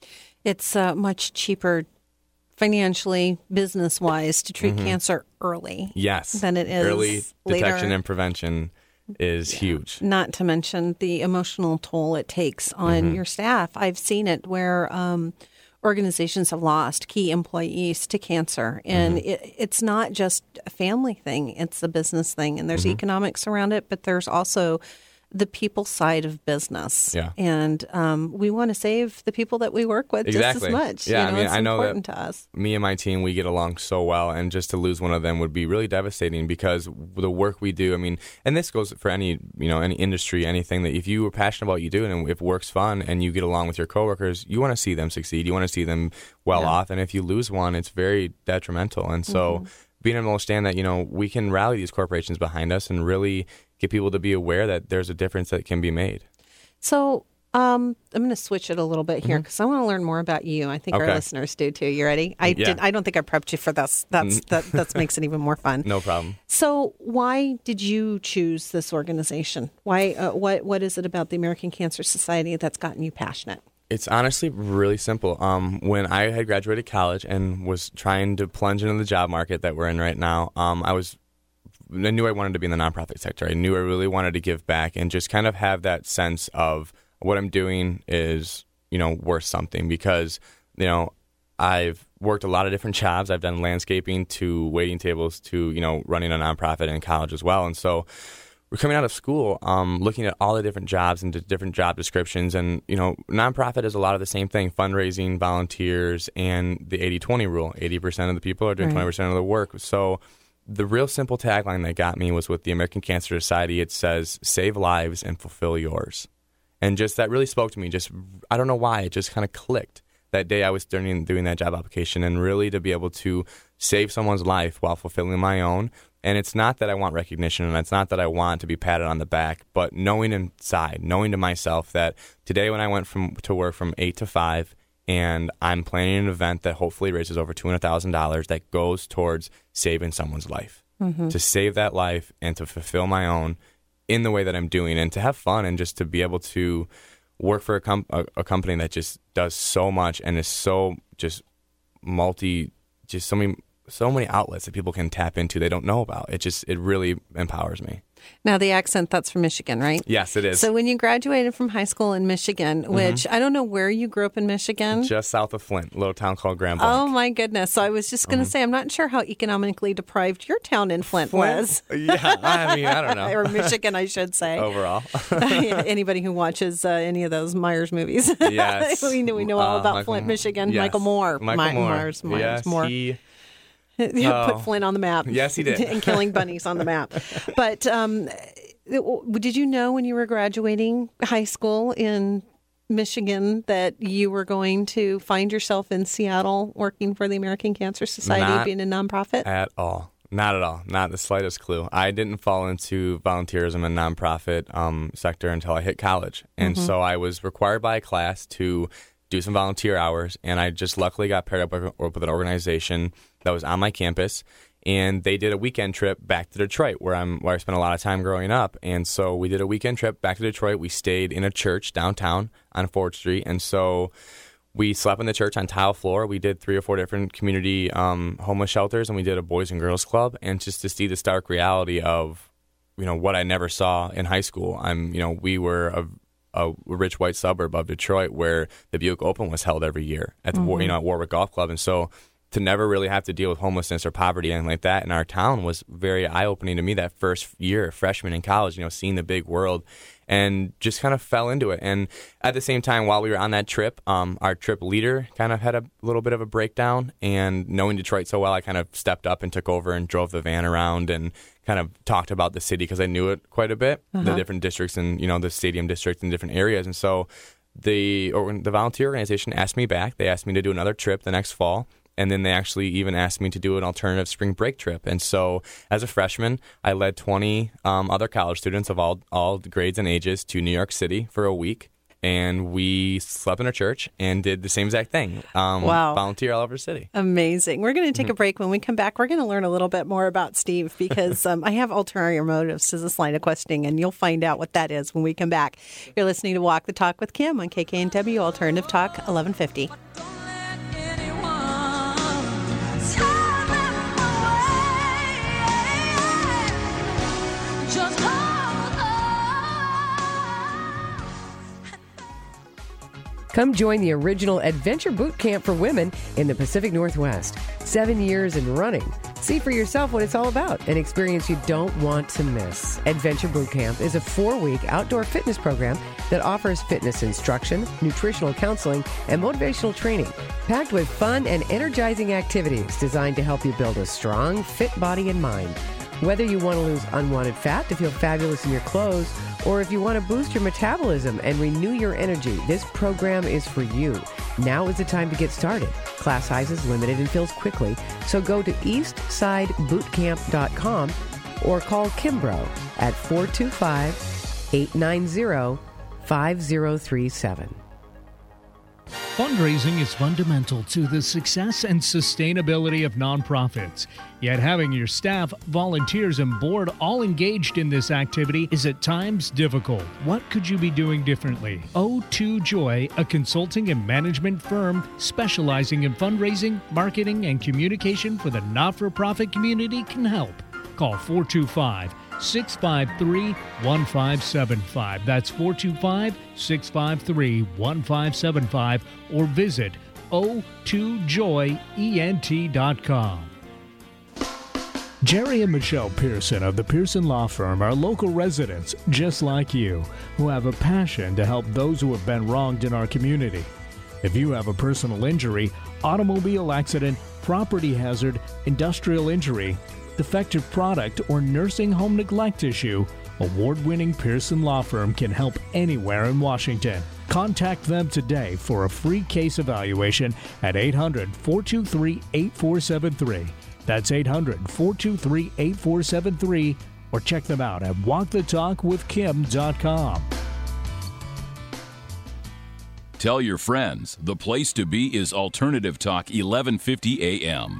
It's uh, much cheaper financially, business-wise, to treat Mm-hmm. cancer early Yes. than it is Early later. detection and prevention is huge. Not to mention the emotional toll it takes on Mm-hmm. your staff. I've seen it where um, organizations have lost key employees to cancer, and Mm-hmm. it, it's not just a family thing; it's a business thing, and there's Mm-hmm. economics around it, but there's also the people side of business. Yeah. And um, we want to save the people that we work with Exactly. just as much. Yeah, you know, I mean, it's I know that important to us. me and my team, we get along so well, and just to lose one of them would be really devastating, because the work we do, I mean, and this goes for any, you know, any industry, anything, that if you are passionate about what you do and if work's fun and you get along with your coworkers, you want to see them succeed. You want to see them well Yeah. off. And if you lose one, it's very detrimental. And so Mm-hmm. being able to understand that, you know, we can rally these corporations behind us and really get people to be aware that there's a difference that can be made. So um, I'm going to switch it a little bit here because I want to learn more about you. I think our Okay. listeners do too. You ready? I Yeah. did. I don't think I prepped you for this. That's that. That makes it even more fun. No problem. So why did you choose this organization? Why? Uh, what? What is it about the American Cancer Society that's gotten you passionate? It's honestly really simple. Um, when I had graduated college and was trying to plunge into the job market that we're in right now, um, I was I knew I wanted to be in the nonprofit sector. I knew I really wanted to give back and just kind of have that sense of what I'm doing is, you know, worth something, because, you know, I've worked a lot of different jobs. I've done landscaping to waiting tables to, you know, running a nonprofit in college as well. And so we're coming out of school, um, looking at all the different jobs and the different job descriptions. And, you know, nonprofit is a lot of the same thing: fundraising, volunteers, and the eighty twenty rule. eighty percent of the people are doing Right. twenty percent of the work. So the real simple tagline that got me was with the American Cancer Society. It says, save lives and fulfill yours. And just that really spoke to me. Just, I don't know why, it just kind of clicked that day I was doing, doing that job application, and really to be able to save someone's life while fulfilling my own. And it's not that I want recognition, and it's not that I want to be patted on the back, but knowing inside, knowing to myself that today when I went from to work from eight to five, and I'm planning an event that hopefully raises over two hundred thousand dollars that goes towards saving someone's life, mm-hmm. to save that life and to fulfill my own in the way that I'm doing, and to have fun, and just to be able to work for a, com- a, a company that just does so much and is so just multi, just so many, so many outlets that people can tap into they don't know about. It just, it really empowers me. Now, the accent, that's from Michigan, right? Yes, it is. So when you graduated from high school in Michigan, which mm-hmm. I don't know where you grew up in Michigan. Just south of Flint, a little town called Grand Blanc. Oh, my goodness. So I was just going to mm-hmm. say, I'm not sure how economically deprived your town in Flint, Flint was. Yeah, I mean, I don't know. Or Michigan, I should say. Overall. Anybody who watches uh, any of those Myers movies. Yes. we know, we know all uh, about Michael, Flint, Michigan. Yes. Michael Moore. Michael My, Moore. Myers, Myers yes, Moore. he... Oh. Put Oh. Flint on the map. Yes, he did. And killing bunnies on the map. But um, did you know when you were graduating high school in Michigan that you were going to find yourself in Seattle working for the American Cancer Society, Not being a nonprofit? At all. Not at all. Not the slightest clue. I didn't fall into volunteerism and nonprofit um, sector until I hit college. And mm-hmm. so I was required by a class to do some volunteer hours, and I just luckily got paired up with, with an organization that was on my campus, and they did a weekend trip back to Detroit, where I'm where I spent a lot of time growing up. And so we did a weekend trip back to Detroit. We stayed in a church downtown on Ford Street, and so we slept in the church on tile floor. We did three or four different community um, homeless shelters, and we did a Boys and Girls Club, and just to see the stark reality of, you know, what I never saw in high school. I'm, you know, we were a a rich white suburb of Detroit where the Buick Open was held every year at the mm-hmm. you know at Warwick Golf Club, and so to never really have to deal with homelessness or poverty and anything like that in our town was very eye opening to me. That first year, freshman in college, you know, seeing the big world, and just kind of fell into it. And at the same time, while we were on that trip, um, our trip leader kind of had a little bit of a breakdown. And knowing Detroit so well, I kind of stepped up and took over and drove the van around and kind of talked about the city because I knew it quite a bit, uh-huh. the different districts and, you know, the stadium district in different areas. And so the or the volunteer organization asked me back. They asked me to do another trip the next fall. And then they actually even asked me to do an alternative spring break trip. And so as a freshman, I led twenty um, other college students of all, all grades and ages to New York City for a week. And we slept in a church and did the same exact thing. Um, wow. Volunteer all over the city. Amazing. We're going to take a break. When we come back, we're going to learn a little bit more about Steve because um, I have ulterior motives to this line of questioning, and you'll find out what that is when we come back. You're listening to Walk the Talk with Kim on K K N W Alternative Talk, eleven fifty. Come join the original Adventure Boot Camp for women in the Pacific Northwest. Seven years and running. See for yourself what it's all about, an experience you don't want to miss. Adventure Boot Camp is a four-week outdoor fitness program that offers fitness instruction, nutritional counseling, and motivational training, packed with fun and energizing activities designed to help you build a strong, fit body and mind. Whether you want to lose unwanted fat to feel fabulous in your clothes, or if you want to boost your metabolism and renew your energy, this program is for you. Now is the time to get started. Class size is limited and fills quickly, so go to east side boot camp dot com or call Kimbrough at four two five, eight nine zero, five zero three seven. Fundraising is fundamental to the success and sustainability of nonprofits. Yet having your staff, volunteers, and board all engaged in this activity is at times difficult. What could you be doing differently? O two Joy, a consulting and management firm specializing in fundraising, marketing, and communication for the not-for-profit community, can help. Call four two five, six five three, one five seven five. That's four two five, six five three, one five seven five or visit o two joy ent dot com. Jerry and Michelle Pearson of the Pearson Law Firm are local residents just like you who have a passion to help those who have been wronged in our community. If you have a personal injury, automobile accident, property hazard, industrial injury, defective product, or nursing home neglect issue, award-winning Pearson Law Firm can help anywhere in Washington. Contact them today for a free case evaluation at eight hundred, four two three, eight four seven three. That's eight hundred, four two three, eight four seven three, or check them out at walk the talk with kim dot com. Tell your friends, the place to be is Alternative Talk eleven fifty A M.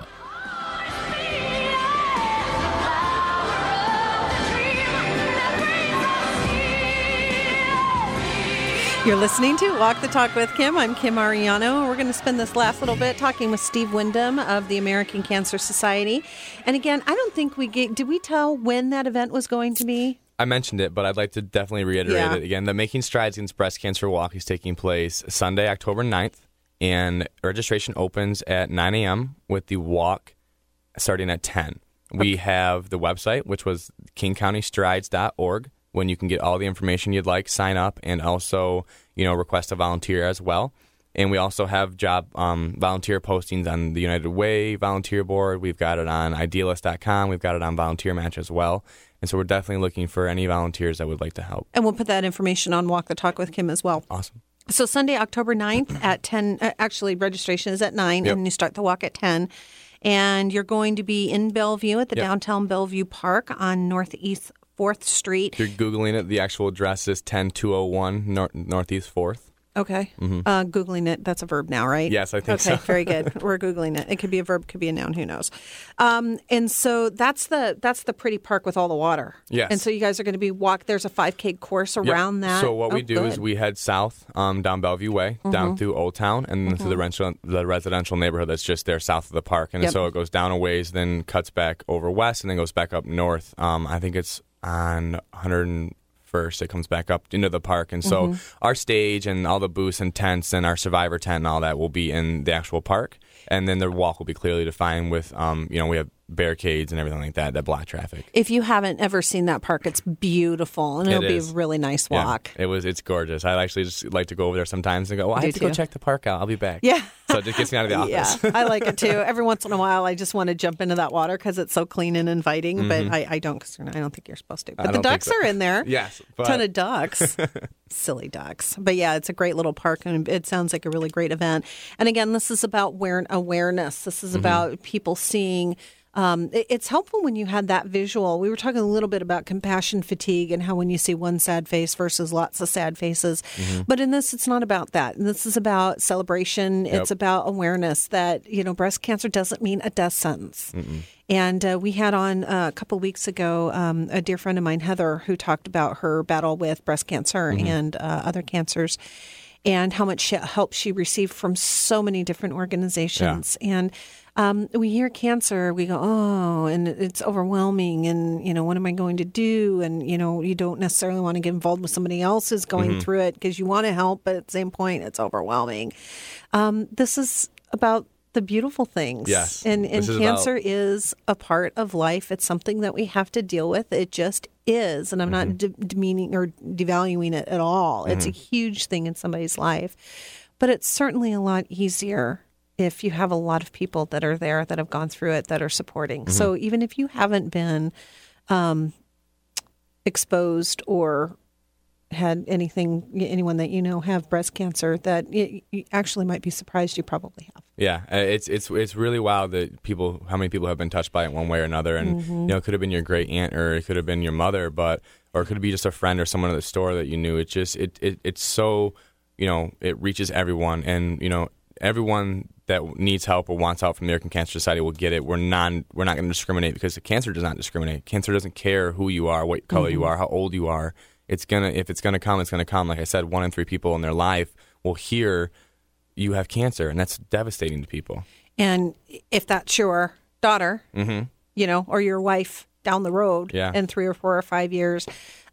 You're listening to Walk the Talk with Kim. I'm Kim Ariano. We're going to spend this last little bit talking with Steve Wyndham of the American Cancer Society. And again, I don't think we get, did we tell when that event was going to be? I mentioned it, but I'd like to definitely reiterate Yeah. it again. The Making Strides Against Breast Cancer Walk is taking place Sunday, October ninth, and registration opens at nine a.m. with the walk starting at ten. We have the website, which was king county strides dot org, when you can get all the information you'd like, sign up, and also, you know, request a volunteer as well. And we also have job um, volunteer postings on the United Way volunteer board. We've got it on idealist dot com. We've got it on Volunteer Match as well. And so we're definitely looking for any volunteers that would like to help. And we'll put that information on Walk the Talk with Kim as well. Awesome. So Sunday, October ninth at ten, uh, actually registration is at nine, Yep. and you start the walk at ten. And you're going to be in Bellevue at the Yep. downtown Bellevue Park on Northeast fourth Street. If you're Googling it, the actual address is ten two oh one Nor- Northeast fourth. Okay. Uh, Googling it, that's a verb now, right? Yes, I think okay, so. very good. We're Googling it. It could be a verb, could be a noun, who knows. Um, and so that's the that's the pretty park with all the water. Yes. And so you guys are going to be walk. There's a five K course around Yep. that. So what we Oh, do is good. we head south um, down Bellevue Way, Mm-hmm. down through Old Town, and then to the, residential, the residential neighborhood that's just there south of the park. And Yep. so it goes down a ways, then cuts back over west, and then goes back up north. Um, I think it's on one hundred first. It comes back up into the park. And so Mm-hmm. our stage and all the booths and tents and our survivor tent and all that will be in the actual park. And then the walk will be clearly defined with, um, you know, we have barricades and everything like that that block traffic. If you haven't ever seen that park, it's beautiful, and It it'll is. be a really nice Yeah, walk. it was. It's gorgeous. I actually just like to go over there sometimes and go, oh, I Do have to go too. check the park out. I'll be back. Yeah. So it just gets me out of the office. Yeah, I like it too. Every once in a while, I just want to jump into that water because it's so clean and inviting. But I, I don't. Cause I don't think you're supposed to. But the don't think ducks so. are in there. Yes, but- ton of ducks. Silly ducks. But yeah, it's a great little park, and it sounds like a really great event. And again, this is about aware- awareness. This is about people seeing. Um, it- it's helpful when you had that visual. We were talking a little bit about compassion fatigue and how when you see one sad face versus lots of sad faces. But in this, it's not about that. And this is about celebration. It's Yep. about awareness that, you know, breast cancer doesn't mean a death sentence. And uh, we had on uh, a couple weeks ago um, a dear friend of mine, Heather, who talked about her battle with breast cancer and uh, other cancers, and how much she- help she received from so many different organizations. And um, we hear cancer, we go, oh, and it's overwhelming. And, you know, what am I going to do? And, you know, you don't necessarily want to get involved with somebody else who's going through it because you want to help, but at the same point, it's overwhelming. Um, this is about the beautiful things. Yes. And, and This is cancer is a part of life. It's something that we have to deal with. It just is. And I'm not de- demeaning or devaluing it at all. It's a huge thing in somebody's life. But it's certainly a lot easier if you have a lot of people that are there that have gone through it that are supporting. So even if you haven't been um, exposed or had anything, anyone that you know have breast cancer, that you, you actually might be surprised you probably have. Yeah, uh, it's it's it's really wild that people, how many people have been touched by it one way or another, and Mm-hmm. you know, it could have been your great aunt or it could have been your mother, but or it could be just a friend or someone at the store that you knew. It just it, it it's so, you know, it reaches everyone, and you know, everyone that needs help or wants help from the American Cancer Society will get it. We're non we're not going to discriminate because cancer does not discriminate. Cancer doesn't care who you are, what color you are, how old you are. It's gonna if it's gonna come, it's gonna come. Like I said, one in three people in their life will hear you have cancer, and that's devastating to people. And if that's your daughter, you know, or your wife down the road Yeah. in three or four or five years,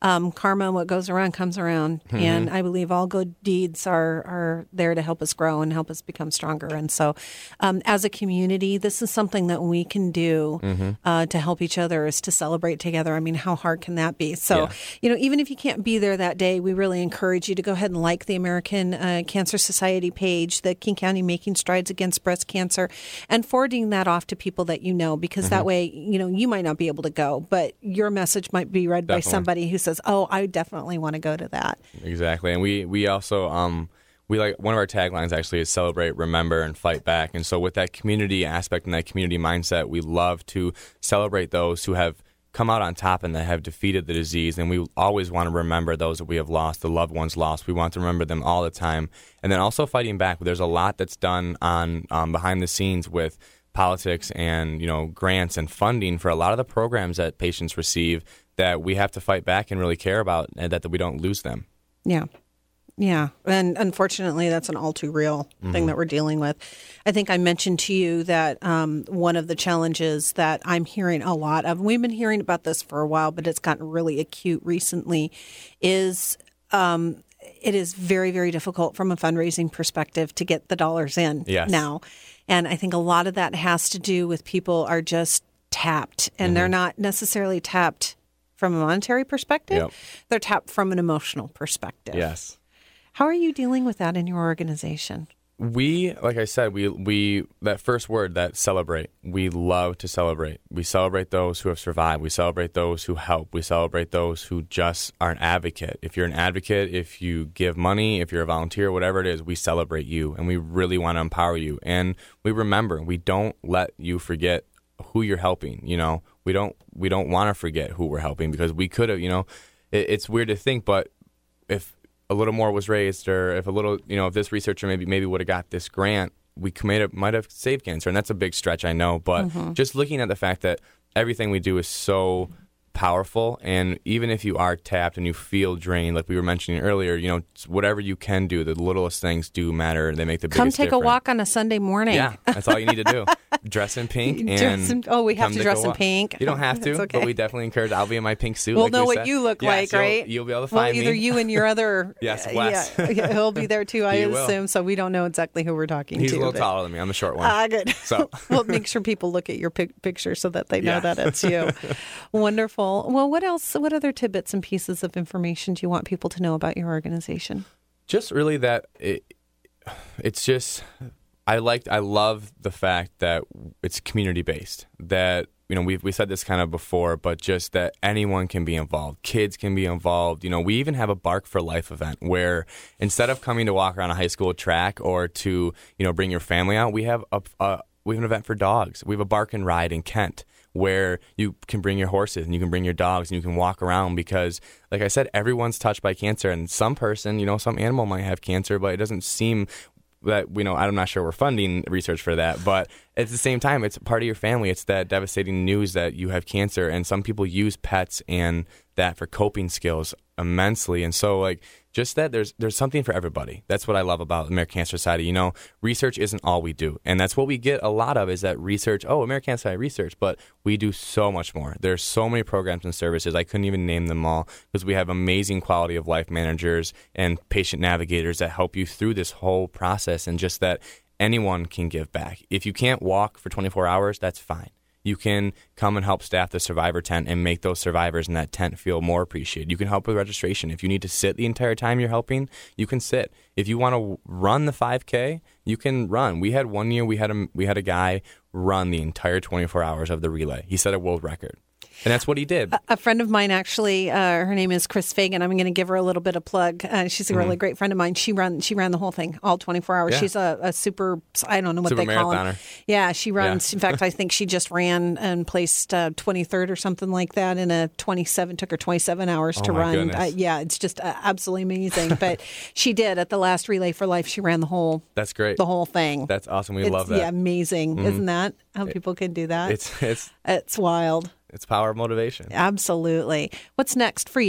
um, karma, what goes around comes around. Mm-hmm. And I believe all good deeds are, are there to help us grow and help us become stronger. And so um, as a community, this is something that we can do Mm-hmm. uh, to help each other, is to celebrate together. I mean, how hard can that be? So, Yeah. you know, even if you can't be there that day, we really encourage you to go ahead and like the American uh, Cancer Society page, the King County Making Strides Against Breast Cancer, and forwarding that off to people that you know, because that way, you know, you might not be able to go, but your message might be read by Definitely. somebody who says, oh, I definitely want to go to that. Exactly. And we, we also, um, we like, one of our taglines actually is celebrate, remember, and fight back. And so with that community aspect and that community mindset, we love to celebrate those who have come out on top and that have defeated the disease. And we always want to remember those that we have lost, the loved ones lost. We want to remember them all the time. And then also fighting back. There's a lot that's done on um, behind the scenes with politics and, you know, grants and funding for a lot of the programs that patients receive that we have to fight back and really care about, and that, that we don't lose them. Yeah. Yeah. And unfortunately, that's an all too real Mm-hmm. thing that we're dealing with. I think I mentioned to you that um, one of the challenges that I'm hearing a lot of, we've been hearing about this for a while, but it's gotten really acute recently, is um, it is very, very difficult from a fundraising perspective to get the dollars in Yes. now. And I think a lot of that has to do with people are just tapped, and Mm-hmm. they're not necessarily tapped from a monetary perspective. Yep. They're tapped from an emotional perspective. Yes. How are you dealing with that in your organization? We, like I said, we we that first word, that celebrate, we love to celebrate. We celebrate those who have survived. We celebrate those who help. We celebrate those who just are an advocate. If you're an advocate, if you give money, if you're a volunteer, whatever it is, we celebrate you, and we really want to empower you. And we remember, we don't let you forget who you're helping. You know, we don't we don't want to forget who we're helping, because we could have, you know, it, it's weird to think, but if a little more was raised, or if a little, you know, if this researcher maybe maybe would have got this grant, we might have, might have saved cancer. And that's a big stretch, I know. But Mm-hmm. just looking at the fact that everything we do is so powerful, and even if you are tapped and you feel drained, like we were mentioning earlier, you know, whatever you can do, the littlest things do matter. They make the Come biggest take difference. a walk on a Sunday morning. Yeah, that's all you need to do. Dress in pink and Dress in- oh, we have come to take dress a in walk. pink. You don't have to, That's okay. but we definitely encourage. I'll be in my pink suit. We'll like know we what said. you look Yes, like, you'll- right? You'll be able to Well, find either me. you and your other. Yes, uh, Wes. Yeah, yeah, he'll be there too, I He will. assume. So we don't know exactly who we're talking He's to. a little but- taller than me. I'm a short one. Ah, good. So We'll make sure people look at your pic- picture so that they know Yeah. that it's you. Wonderful. Well, what else? What other tidbits and pieces of information do you want people to know about your organization? just really that it, it's just I liked I love the fact that it's community based. That you know we we said this kind of before, but just that anyone can be involved. Kids can be involved. You know, we even have a Bark for Life event where instead of coming to walk around a high school track or to you know bring your family out, we have a, a we have an event for dogs. We have a Bark and Ride in Kent where you can bring your horses and you can bring your dogs and you can walk around because, like I said, everyone's touched by cancer, and some person, you know, some animal might have cancer, but it doesn't seem that, you know, I'm not sure we're funding research for that, but at the same time, it's part of your family. It's that devastating news that you have cancer, and some people use pets and that for coping skills immensely. And so, like, just that there's there's something for everybody. That's what I love about American Cancer Society. You know, research isn't all we do, and that's what we get a lot of is that research. Oh, American Cancer Society research, but we do so much more. There's so many programs and services. I couldn't even name them all because we have amazing quality of life managers and patient navigators that help you through this whole process, and just that anyone can give back. If you can't walk for twenty-four hours, that's fine. You can come and help staff the survivor tent and make those survivors in that tent feel more appreciated. You can help with registration. If you need to sit the entire time you're helping, you can sit. If you want to run the five K, you can run. We had one year, we had a, we had a guy run the entire twenty-four hours of the relay. He set a world record. And that's what he did. A friend of mine, actually, uh, her name is Chris Fagan. I'm going to give her a little bit of plug. Uh, she's a really Mm-hmm. great friend of mine. She ran she ran the whole thing, all twenty-four hours. Yeah. She's a, a super, I don't know what Super they call them. marathoner. Yeah, she runs. In fact, I think she just ran and placed uh, twenty-third or something like that in a twenty-seven, took her twenty-seven hours Oh, to my run. goodness. Uh, yeah, it's just uh, absolutely amazing. But she did at the last Relay for Life. She ran the whole That's great. the whole thing. That's awesome. We It's- love that. Yeah, amazing. Isn't that how people can do that? It's it's it's wild. it's power of motivation. Absolutely. What's next for you?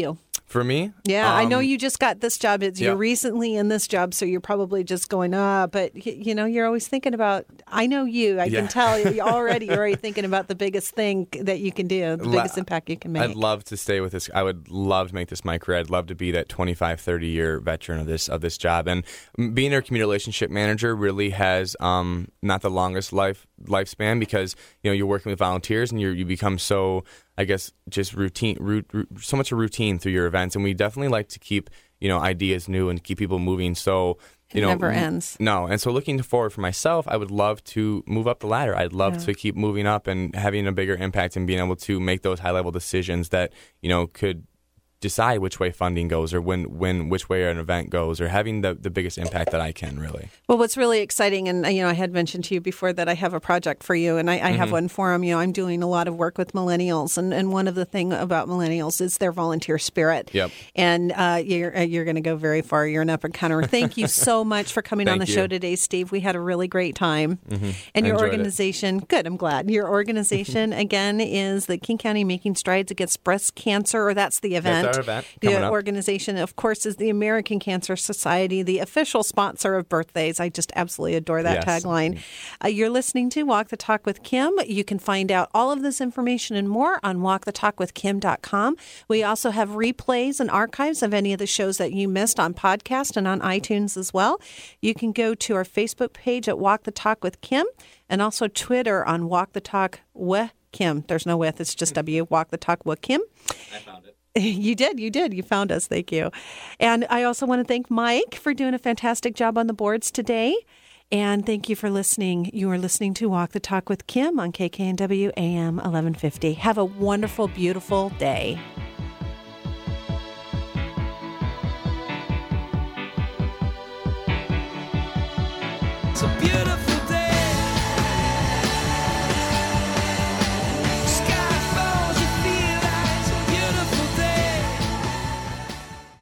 For me? Yeah, um, I know you just got this job. It's, You're yep. recently in this job, so you're probably just going, ah, but, y- you know, you're always thinking about, I know you. I Yeah. can tell you already, you're already thinking about the biggest thing that you can do, the La- biggest impact you can make. I'd love to stay with this. I would love to make this my career. I'd love to be that twenty-five, thirty year veteran of this of this job. And being a community relationship manager really has um, not the longest life lifespan because you know you're working with volunteers and you you become so I guess just routine, root, root, so much a routine through your events. And we definitely like to keep you know ideas new and keep people moving. So. You It know, never ends. No. And so looking forward for myself, I would love to move up the ladder. I'd love Yeah. to keep moving up and having a bigger impact and being able to make those high level decisions that, you know, could decide which way funding goes or when, when which way an event goes or having the, the biggest impact that I can really. Well, what's really exciting, and you know, I had mentioned to you before that I have a project for you, and I, I have one for them. You know, I'm doing a lot of work with millennials, and, and one of the thing about millennials is their volunteer spirit. Yep. And uh, you're uh, you're going to go very far. You're an up and comer. Thank you so much for coming on the Thank show you. today, Steve. We had a really great time. Mm-hmm. And I your enjoyed it. organization, good. I'm glad. Your organization again is the King County Making Strides Against Breast Cancer, or that's the event. That's our event The coming up. organization, of course, is the American Cancer Society, the official sponsor of birthdays. I just absolutely adore that Yes. tagline. Uh, you're listening to Walk the Talk with Kim. You can find out all of this information and more on walk the talk with kim dot com. We also have replays and archives of any of the shows that you missed on podcast and on iTunes as well. You can go to our Facebook page at Walk the Talk with Kim and also Twitter on Walk the Talk with Kim. There's no with, it's just W, Walk the Talk with Kim. I found it. You did. You did. You found us. Thank you. And I also want to thank Mike for doing a fantastic job on the boards today. And thank you for listening. You are listening to Walk the Talk with Kim on K K N W A M eleven fifty. Have a wonderful, beautiful day. It's a beautiful